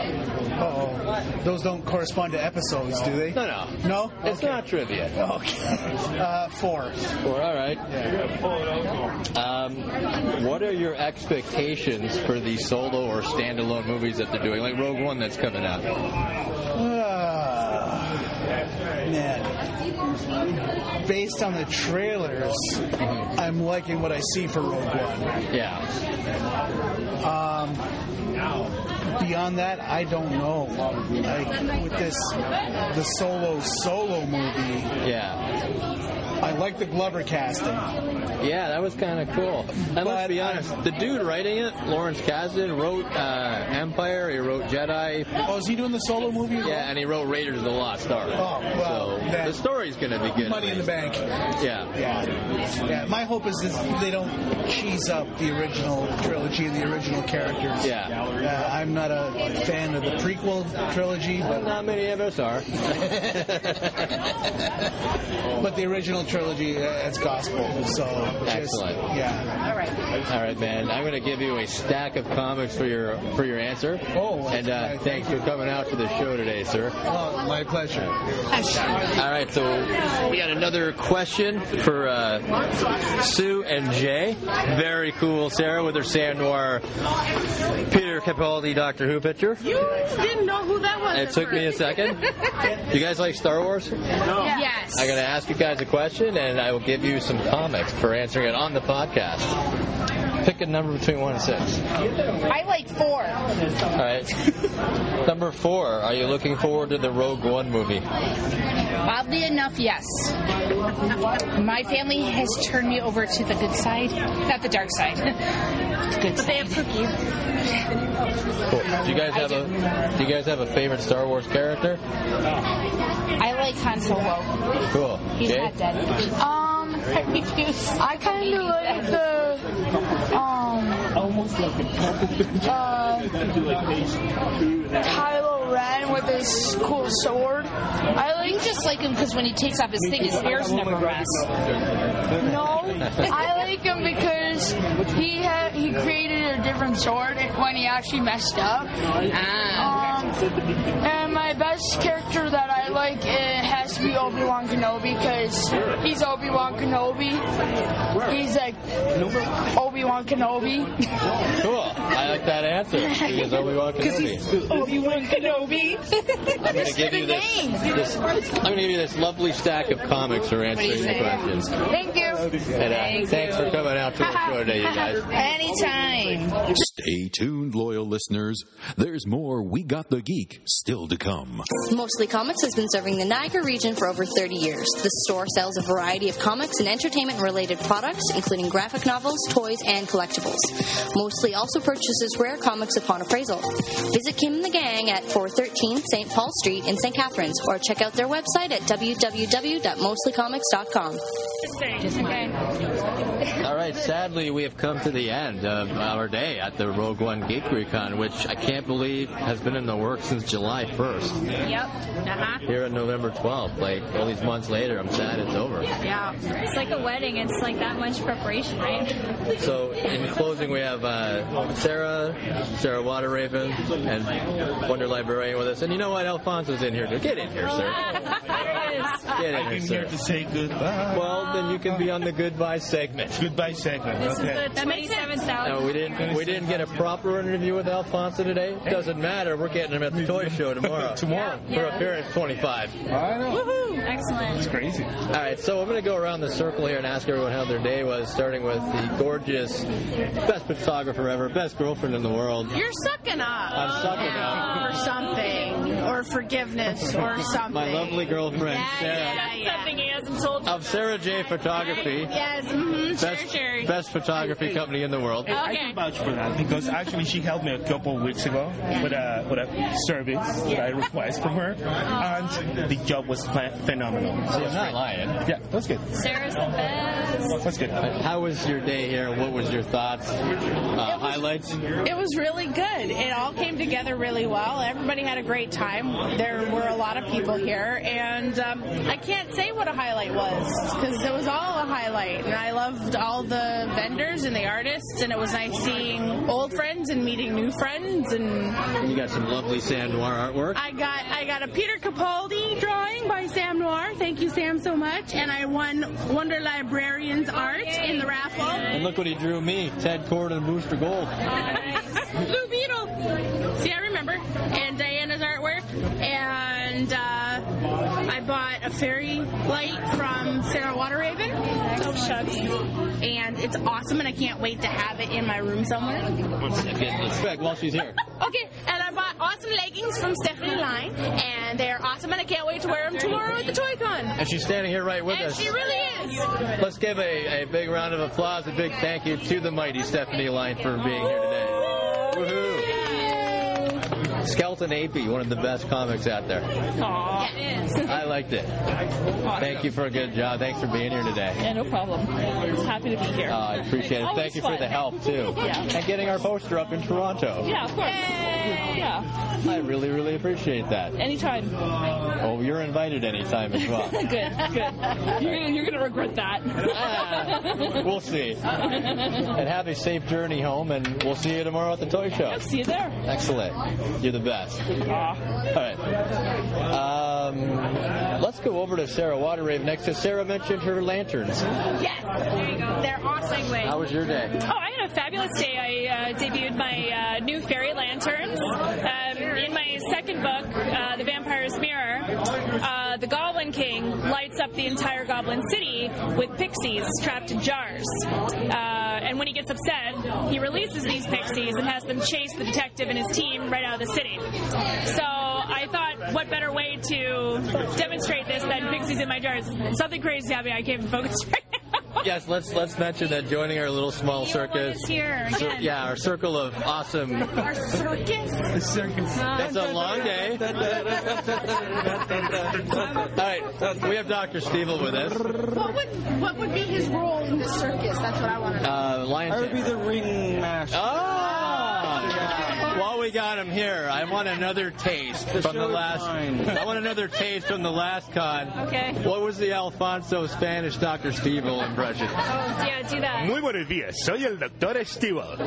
Uh-oh. Those don't correspond to episodes, do they? No, no. No? It's Okay. not trivia. Okay. Uh, four. Four, all right. Um, what are your expectations for the solo or standalone movies that they're doing, like Rogue One that's coming out? Uh, man. Based on the trailers, I'm liking what I see for Rogue One. Yeah. Um, beyond that, I don't know. Like, with this, the solo solo movie, Yeah. I like the Glover casting. Yeah, that was kind of cool. And let's be honest, the dude writing it, Lawrence Kasdan, wrote uh, Empire, he wrote Jedi. Oh, is he doing the solo movie? Yeah, and he wrote Raiders of the Lost Ark. Oh, well, so that- the story's going to be good. Money in the Bank. Yeah. Yeah. Yeah. My hope is that they don't cheese up the original trilogy and the original characters. Yeah. Uh, I'm not a fan of the prequel trilogy, but not many of us are. But the original trilogy, uh, it's gospel. So just, Excellent. yeah. All right. All right, man. I'm going to give you a stack of comics for your for your answer. Oh, and uh, thanks for coming out to the show today, sir. Oh, my pleasure. All right, so we got another question for uh, Sue and Jay. Very cool, Sarah, with her Sam Noir Peter Capaldi Doctor Who picture. You didn't know who that was. It took me a second. You guys like Star Wars? No. Yes. I'm going to ask you guys a question, and I will give you some comics for answering it on the podcast. Pick a number between one and six. I like four. All right. Number four. Are you looking forward to the Rogue One movie? Oddly enough, yes. My family has turned me over to the good side, not the dark side. The good But they have cookies. Cool. Do you guys have a Do you guys have a favorite Star Wars character? I like Han Solo. Cool. He's Jay? not dead. Um, I kind of like the um almost like a uh, Kylo Ren with his cool sword. I like You just like him because when he takes off his thing, his hair's never mess. no, I like him because he had he created a different sword when he actually messed up. Ah. Um, and my best character that I like, it has to be Obi-Wan Kenobi because he's Obi-Wan Kenobi. He's like Obi-Wan Kenobi. Cool. I like that answer. He is Obi-Wan Kenobi. Obi-Wan Kenobi. I'm going to give you this, this. I'm going to give you this lovely stack of comics for answering the questions. Thank you. And, uh, thanks for coming out to our show today, you guys. Anytime. Stay tuned, loyal listeners. There's more We Got the Geek still to come. Mostly Comics has been serving the Niagara region for over thirty years. The store sells a variety of comics and entertainment-related products, including graphic novels, toys, and collectibles. Mostly also purchases rare comics upon appraisal. Visit Kim and the gang at four thirteen Saint Paul Street in Saint Catharines, or check out their website at w w w dot mostly comics dot com. All right, sadly, we have come to the end of our day at the Rogue One GeekRecon, which I can't believe has been in the works since July first. Yep. Uh-huh. Here on November twelfth, like all these months later, I'm sad it's over. Yeah. It's like a wedding. It's like that much preparation, right? So, in closing, we have uh, Sarah, Sarah Waterraven, and Wonder Librarian with us. And you know what? Alfonso's in here too. Get in here, sir. Get in here, sir. to say goodbye. Well, then you can be on the goodbye segment. Goodbye segment. This okay. is the twenty-seven thousand. No, we didn't. We didn't get a proper interview with Alfonso today. Doesn't matter. We're getting him at the toy show tomorrow. tomorrow Yeah. For Yeah. appearance twenty-five. I know. Woohoo! Excellent. It's crazy. All right, so I'm going to go around the circle here and ask everyone how their day was, starting with the gorgeous, best photographer ever, best girlfriend in the world. You're sucking up. I'm sucking up. For something. Or forgiveness or something. My lovely girlfriend, Yeah, Sarah. yeah, yeah. Something he hasn't told you. Of Sarah J. Photography. Yes, mm-hmm. Best, Sure, sure. best photography company in the world. I can vouch for that because actually she helped me a couple of weeks ago with a with a service that I requested from her, and the job was ph- phenomenal. So I'm not lying. Yeah, that's good. Sarah's the best. That's good. How was your day here? What was your thoughts? Uh, highlights? It was really good. It all came together really well. Everybody had a great time. There were a lot of people here, and um, I can't say what a highlight was because it was all a highlight. And I loved all the vendors and the artists, and it was nice seeing old friends and meeting new friends. And You got some lovely Sam Noir artwork. I got I got a Peter Capaldi drawing by Sam Noir. Thank you, Sam, so much. And I won Wonder Librarian's art in the raffle. And look what he drew me, Ted Cord and Booster Gold. Blue Beetle. See, I remember. And Diana's artwork. And uh, I bought a fairy light from Sarah Waterraven. Oh, shucks. And it's awesome, and I can't wait to have it in my room somewhere. One second, let's back while she's here. Okay, and I bought awesome leggings from Stephanie Line, and they're awesome, and I can't wait to wear them tomorrow at the Toy Con. And she's standing here right with And us. she really is. Let's give a, a big round of applause, a big thank you to the mighty Stephanie Line for being here today. Woohoo! Skeleton A P, one of the best comics out there. Aww. It is. I liked it. Thank you for a good job. Thanks for being here today. Yeah, no problem. I'm just happy to be here. Uh, I appreciate it. Always Thank you fun. for the help, too. Yeah. And getting our poster up in Toronto. Yeah, of course. Yeah. I really, really appreciate that. Anytime. Oh, you're invited anytime as well. good, good. You're, you're going to regret that. We'll see. And have a safe journey home, and we'll see you tomorrow at the toy show. Yep, see you there. Excellent. You're the best. All right. Um, let's go over to Sarah Waterraven next. To Sarah mentioned her lanterns. Yes, there you go. They're awesome. How was your day? Oh, I had a fabulous day. I uh, debuted my uh, new fairy lanterns. Um, in my second book, uh, The Vampire's Mirror, uh, the Goblin King lights up the entire Goblin City with pixies trapped in jars. Uh, and when he gets upset, he releases these pixies and has them chase the detective and his team right out of the city. So I thought, what better way to demonstrate this than pixies in my jars? Something crazy happening. I can't even focus right now. Yes, let's let's mention that joining our little small circus. is here So- again. yeah, our circle of awesome. Our circus? The circus. It's a long day. All right, we have Doctor Stevel with us. What would what would be his role in the circus? That's what I want to know. Uh, Lion I would be the ring master. Ah! While we we got him here, I want another taste from the last. I want another taste from the last con. Okay. What was the Alfonso Spanish Doctor Stevel impression? Oh, yeah, do that. Muy buenos días. Soy el Doctor Stevel. Oh,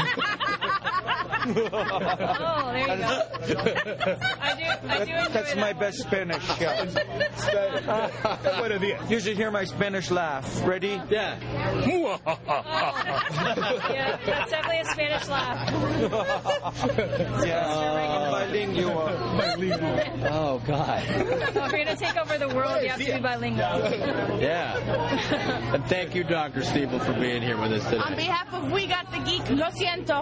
there you go. I do, I do enjoy That's that my one. best Spanish. Yeah. Buenos días. You should hear my Spanish laugh. Ready? Yeah. Yeah, that's definitely a Spanish laugh. Yeah. Bilingual. Oh, God. Well, if you're going to take over the world, you have to be bilingual. Yeah. And thank you, Doctor Stevel, for being here with us On today. behalf of We Got the Geek, lo siento.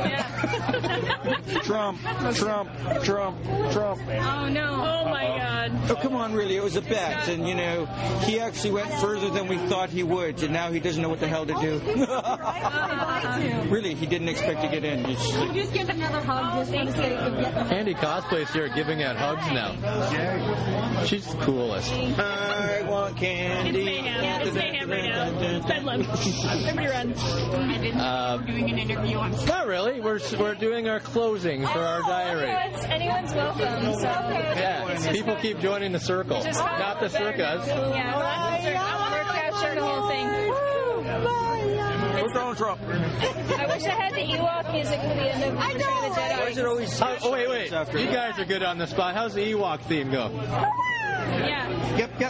Trump, Trump, Trump, Trump. Oh, no. Oh, my God. Oh, come on, really. It was a bet. And, you know, he actually went further than we thought he would. And now he doesn't know what the hell to do. Really, he didn't expect to get in. He's just like, Just give another hug just for the sake of getting Candy Cosplay's here giving out hugs now. She's the coolest. I want candy. It's mayhem. It's mayhem right now. Bedlam. Everybody run. Uh, Doing an interview on not really. We're we're doing our closing for our diary. Anyone's, anyone's welcome, so. Yeah, people keep joining the circle, Just- not the circus. Yeah, we're captured the whole thing. what's wrong with Trump? I wish I had the Ewok music for the end of Return of the Jedi. Why is it always Oh, oh, wait, wait. You guys are good on the spot. How's the Ewok theme go? Yeah. Yep, yep.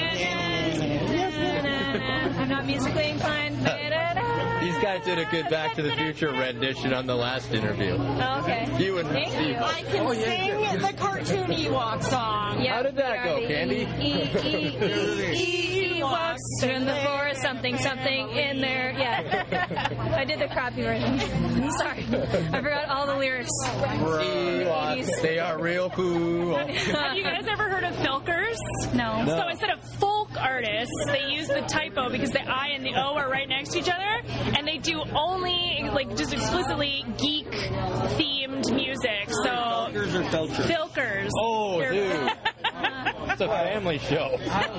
I'm not musically inclined. These guys did a good Back to the Future rendition on the last interview. Oh, okay. You and Thank Steve. you. I can sing the cartoon Ewok song. Yeah, How did that we are go, the Candy? E- E- E- E- Ewoks in the forest, something, something in there. Yeah. I did the crappy version. Sorry. I forgot all the lyrics. Ewoks, they are real cool. Have you guys ever heard of filkers? No. No. So instead of folk artists, they use the typo because the I and the O are right next to each other, and they do only, like, just explicitly geek-themed music. So, Filkers or Felchers? filkers. Oh, They're- dude. It's a family show.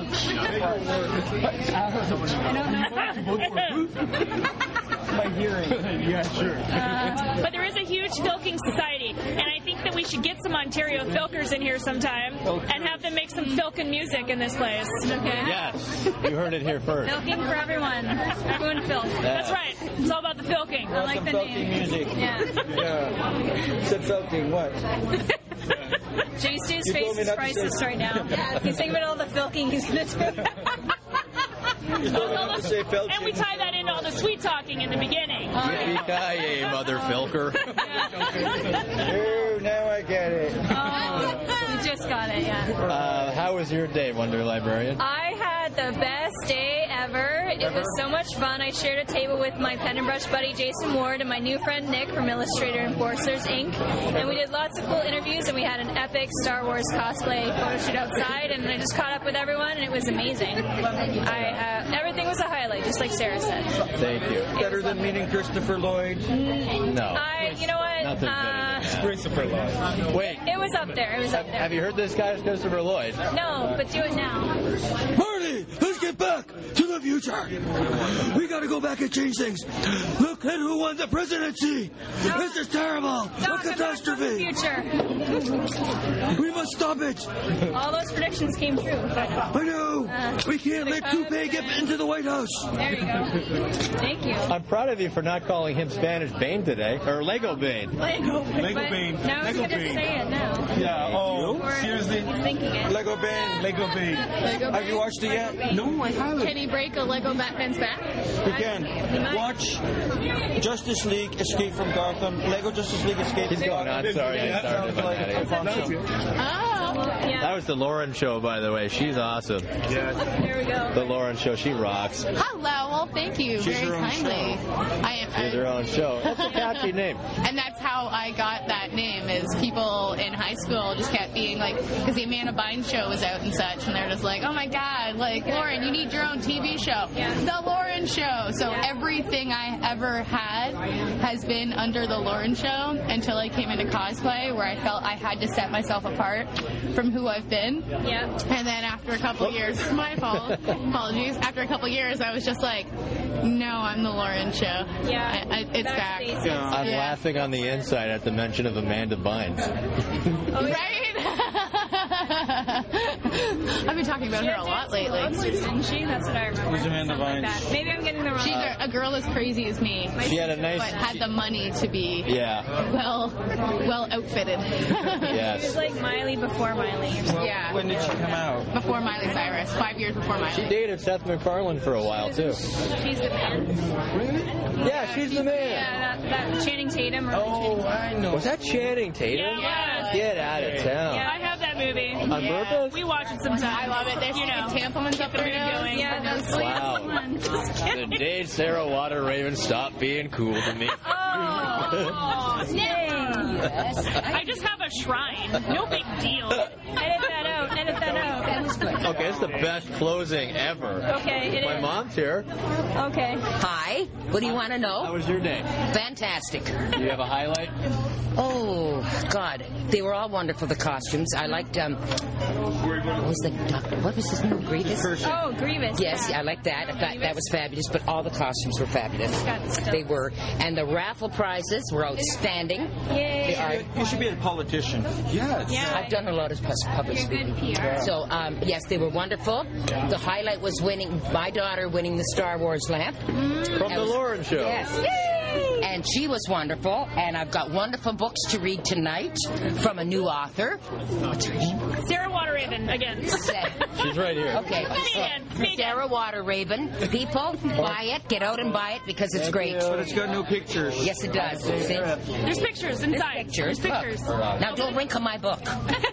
My hearing. Yeah, sure. Uh, but there is a huge filking society, and I think that we should get some Ontario filkers in here sometime and have them make some filking music in this place. Okay. Yes, you heard it here first. Milking for everyone. Everyone filk. That's right. It's all about the filking. I like Some the Felking name. music. Yeah. Yeah. Said Felking, what? J Stu's You face told me is not to priceless say- right now. He's thinking about all the filking he's going to do. You told me not to say Felking. And we tie that into all the sweet talking in the beginning. Yippee-ki-yay, mother filker. Oh, now I get it. Oh, you just got it, yeah. Uh, how was your day, Wonder Librarian? I had the best day ever. It was so much fun. I shared a table with my pen and brush buddy Jason Ward and my new friend Nick from Illustrator Enforcers Incorporated. And we did lots of cool interviews, and we had an epic Star Wars cosplay photo shoot outside, and I just caught up with everyone, and it was amazing. I uh, everything was a highlight, just like Sarah said. Thank you. Better than meeting Christopher Lloyd? No. I, you know what? Nothing better Uh, than Christopher Lloyd. Wait, it was up there. It was up there. have you heard this guy's Christopher Lloyd? No, but do it now. Marty, let's get back to the future. We gotta go back and change things. Look at who won the presidency. This is terrible. A catastrophe. Future. We must stop it. All those predictions came true. I know. Uh, We can't let Coupe get into the White House. There you go. Thank you. I'm proud of you for not calling him Spanish Bane today, or Lego Bane. Lego, Lego but Bane. Now he's Lego going to Bane. say it now. Yeah, oh, Or seriously? He's thinking it. Lego Bane. Lego Bane. Lego Have you watched it yet? No, I haven't. Can he break a Lego Batman's back? You can. Watch Justice League Escape from Gotham. Lego Justice League Escape He's from going Gotham. on. Sorry, I That started sounds on like that. Alfonso. Oh. Yeah. That was the Lauren show, by the way. She's awesome. There we go. The Lauren show, she rocks. Hello. Well, thank you She's very her own kindly. I am. She's her own show. That's a catchy name. And that's how I got that name. Is people in high school just kept being like, because the Amanda Bynes show was out and such, and they're just like, oh my god, like, Lauren, you need your own T V show. Yeah. The Lauren Show. So yeah. everything I ever had has been under the Lauren Show until I came into cosplay, where I felt I had to set myself apart from who I've been. Yeah. And then after a couple of years, my fault, apologies, after a couple of years, I was just like, no, I'm the Lauren Show. Yeah. I, I, it's back. Yeah. I'm yeah. laughing on the inside at the mention of Amanda Bynes. Oh, right? I've been talking about her a lot lately. Didn't she? That's what I remember. Who's Amanda Bynes? Like Maybe I'm getting the wrong. She's a, a girl as crazy as me. She had a nice, but had the money to be yeah. well, well outfitted. Yes. She was like Miley before Miley. Or something. Well, yeah. when did she come out? Before Miley Cyrus. Five years before Miley. She dated Seth MacFarlane for a while too. She's the man. Yeah, she's the man. Yeah, that, that Channing Tatum. Or Oh, I know. Was that Channing Tatum? Yeah. Get out of town. Yeah, I have that movie. On yeah. purpose? We watch it sometimes. I love it. There's you know, tampons up the their mood nose. going. Yeah, no sleep. Wow. Just kidding. The day Sarah Water Raven stopped being cool to me. Oh, yes. I just have a shrine. No big deal. Edit that out. Edit that out. That was good. Okay, it's the best closing ever. Okay, it My is. mom's here. Okay. Hi. What do you want to know? How was your day? Fantastic. Do you have a highlight? Oh, God. They were all wonderful, the costumes. I liked, um, what was the, what was his name? Grievous? Oh, Grievous. Yes, yeah. I liked that. I thought that was fabulous, but all the costumes were fabulous. They were. And the raffle prizes were outstanding. Yay. They are. You should be a politician. Yes. Yeah. I've done a lot of pus- public You're speaking. good P R. So, um, yes, they were wonderful. The highlight was winning, my daughter winning the Star Wars lamp. From the Lauren Show. Yes. And she was wonderful. And I've got wonderful books to read tonight from a new author. What's her name? Sarah Waterraven again. She's right here. Okay. Sarah Waterraven. People, buy it. Get out and buy it because it's great. But it's got no pictures. Yes, it does. See? There's pictures inside. Pictures. There's pictures. Look. Now, don't wrinkle my book.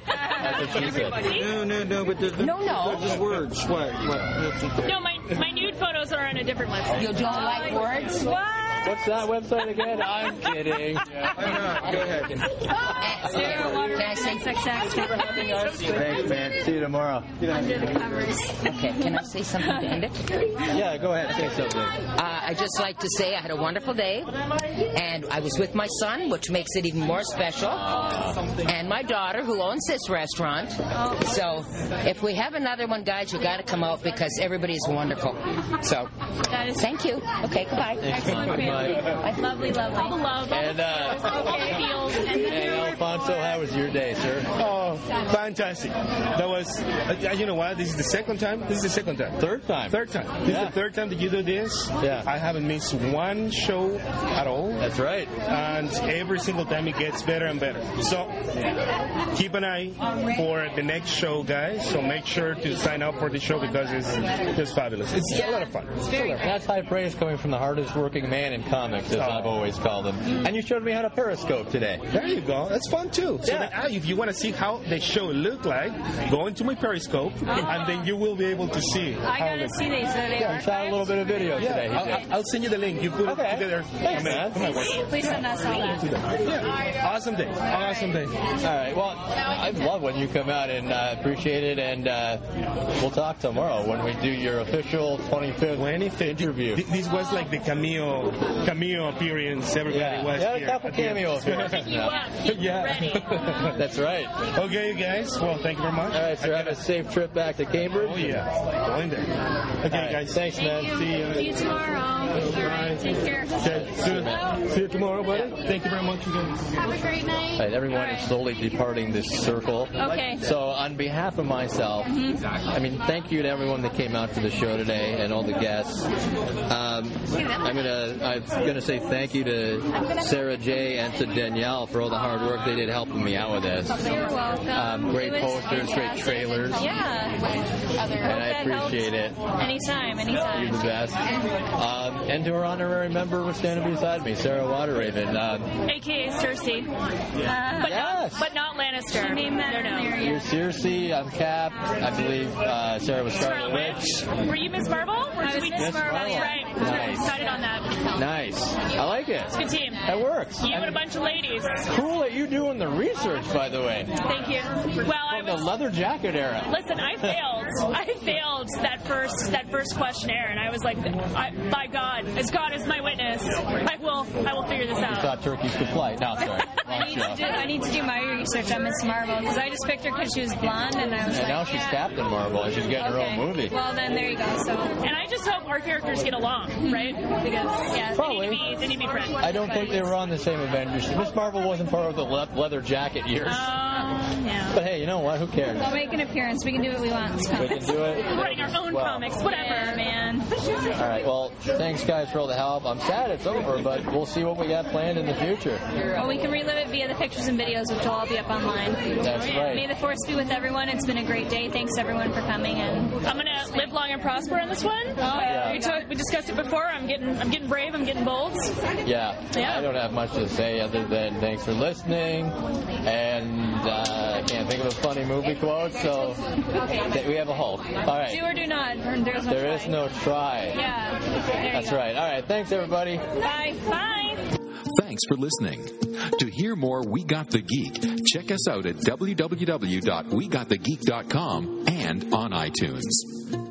No, no, no, but the, the, No, no. the, the words. What? What? No, my, my nude photos are on a different website. You don't like words? What? What's that website again? I'm kidding. Why not? Go ahead. Sarah Waterraven. Can I say Thanks for having us. Thanks, man. See you tomorrow. Under the covers. Okay, can I say something to end it? Yeah, go ahead. Say something. Uh, I just like to say I had a wonderful day, and I was with my son, which makes it even more special, and my daughter, who owns this restaurant. So, if we have another one, guys, you got to come out because everybody's wonderful. So, thank you. Okay, goodbye. Excellent family. Lovely, lovely. All the love, all And, the uh, feels, all the feels. And Hey, Alfonso, how was your day, sir? Oh, fantastic. That was, uh, you know what? This is the second time? This is the second time. Third time. Third time. This Yeah. is the third time that you do this. Yeah. I haven't missed one show at all. That's right. And every single time it gets better and better. So keep an eye for the next show, guys. So make sure to sign up for the show because it's just fabulous. It's a lot of fun. It's a lot of fun. That's high praise coming from the hardest working man in comics, as I've always called him. And you showed me how to periscope today. There you go. That's fun too. So Yeah. then, ah, if you want to see how the show look like, go into my Periscope, and then you will be able to see. I how it gotta looks. see these. So they Yeah, are. he shot a little bit of video Yeah, today. He I'll, did. I'll- I'll send you the link. You put Okay. it together. Thanks, man. Come on, work. Please send us all that. Yeah. Awesome day. Awesome day. All right. Well, I love when you come out and uh, appreciate it, and uh, we'll talk tomorrow when we do your official twenty-fifth, twenty-fifth interview. Th- This was like the cameo cameo appearance. Everybody Yeah, was yeah, a here. couple at the end. cameo appearances. Yeah. That's right. Okay, you guys. Well, thank you very much. All right, so have a safe trip back to Cambridge. Oh yeah, going there. Okay, All right, guys. thanks, man. Thank you. See you. See you tomorrow. All right. Take care. Okay, see you, see you tomorrow, buddy. Thank you very much again. Have a great night. All right, everyone is slowly departing this circle. Okay. So, on behalf of myself, I mean, thank you to everyone that came out to the show today and all the guests. Um, I'm gonna, I'm gonna say thank you to Sarah J. and to Danielle for all the hard work they did helping me out with this. You're welcome. Um, great It was posters, great fantastic. trailers. Yeah. And I appreciate it. Anytime, anytime. You're the best. Um, and to our honorary member who's standing beside me, Sarah Waterraven. Um, A K A Cersei. Uh, but, Yes. not, but not Lannister. Name that no, no. you're Cersei, I'm Cap. I believe uh, Sarah was Scarlet Witch. Were you Miss Marvel? Or I did was we Miss Marvel. Right. Nice. We decided on that. Nice. I like it. It's a good team. That works. You and a bunch of ladies. Cool that you doing the research, by the way. Thank you. Well, I From the leather jacket era. Listen, I failed. I failed that first that first questionnaire, and I was like, I, by God, as God is my witness, I will I will figure this You out. thought turkeys could fly. No, sorry. I need, to do, I need to do my research on Miss Marvel because I just picked her because she was blonde, and I was And like, now she's yeah. Captain Marvel, and she's getting her Okay. own movie. Well, then there you go. So, And I just hope our characters get along, right? Because yeah, Probably. they need to be, they need to be friends. I don't think they were on the same Avengers. Miss Marvel wasn't part of the le- leather jacket years. Um, yeah. But hey, you know what? Who cares? we'll make an appearance. We can do what we want. It's We can do it. We're writing our own Well. comics, whatever, Yeah, man. All right. Well, thanks guys for all the help. I'm sad it's over, but we'll see what we got planned in the future. Well, we can relive it via the pictures and videos, which will all be up online. That's right. May the force be with everyone. It's been a great day. Thanks everyone for coming. And I'm gonna live long and prosper on this one. Oh, yeah. we, talk, we discussed it before. I'm getting I'm getting brave. I'm getting bold. Yeah. Yeah. I don't have much to say other than thanks for listening, and uh, I can't think of a funny movie quote, so th- we have a Hulk. All right. do or do not. There's no There try. is no try. Yeah. There you That's go. right. All right. Thanks, everybody. Bye. Bye. Thanks for listening. To hear more We Got the Geek, check us out at w w w dot we got the geek dot com and on iTunes.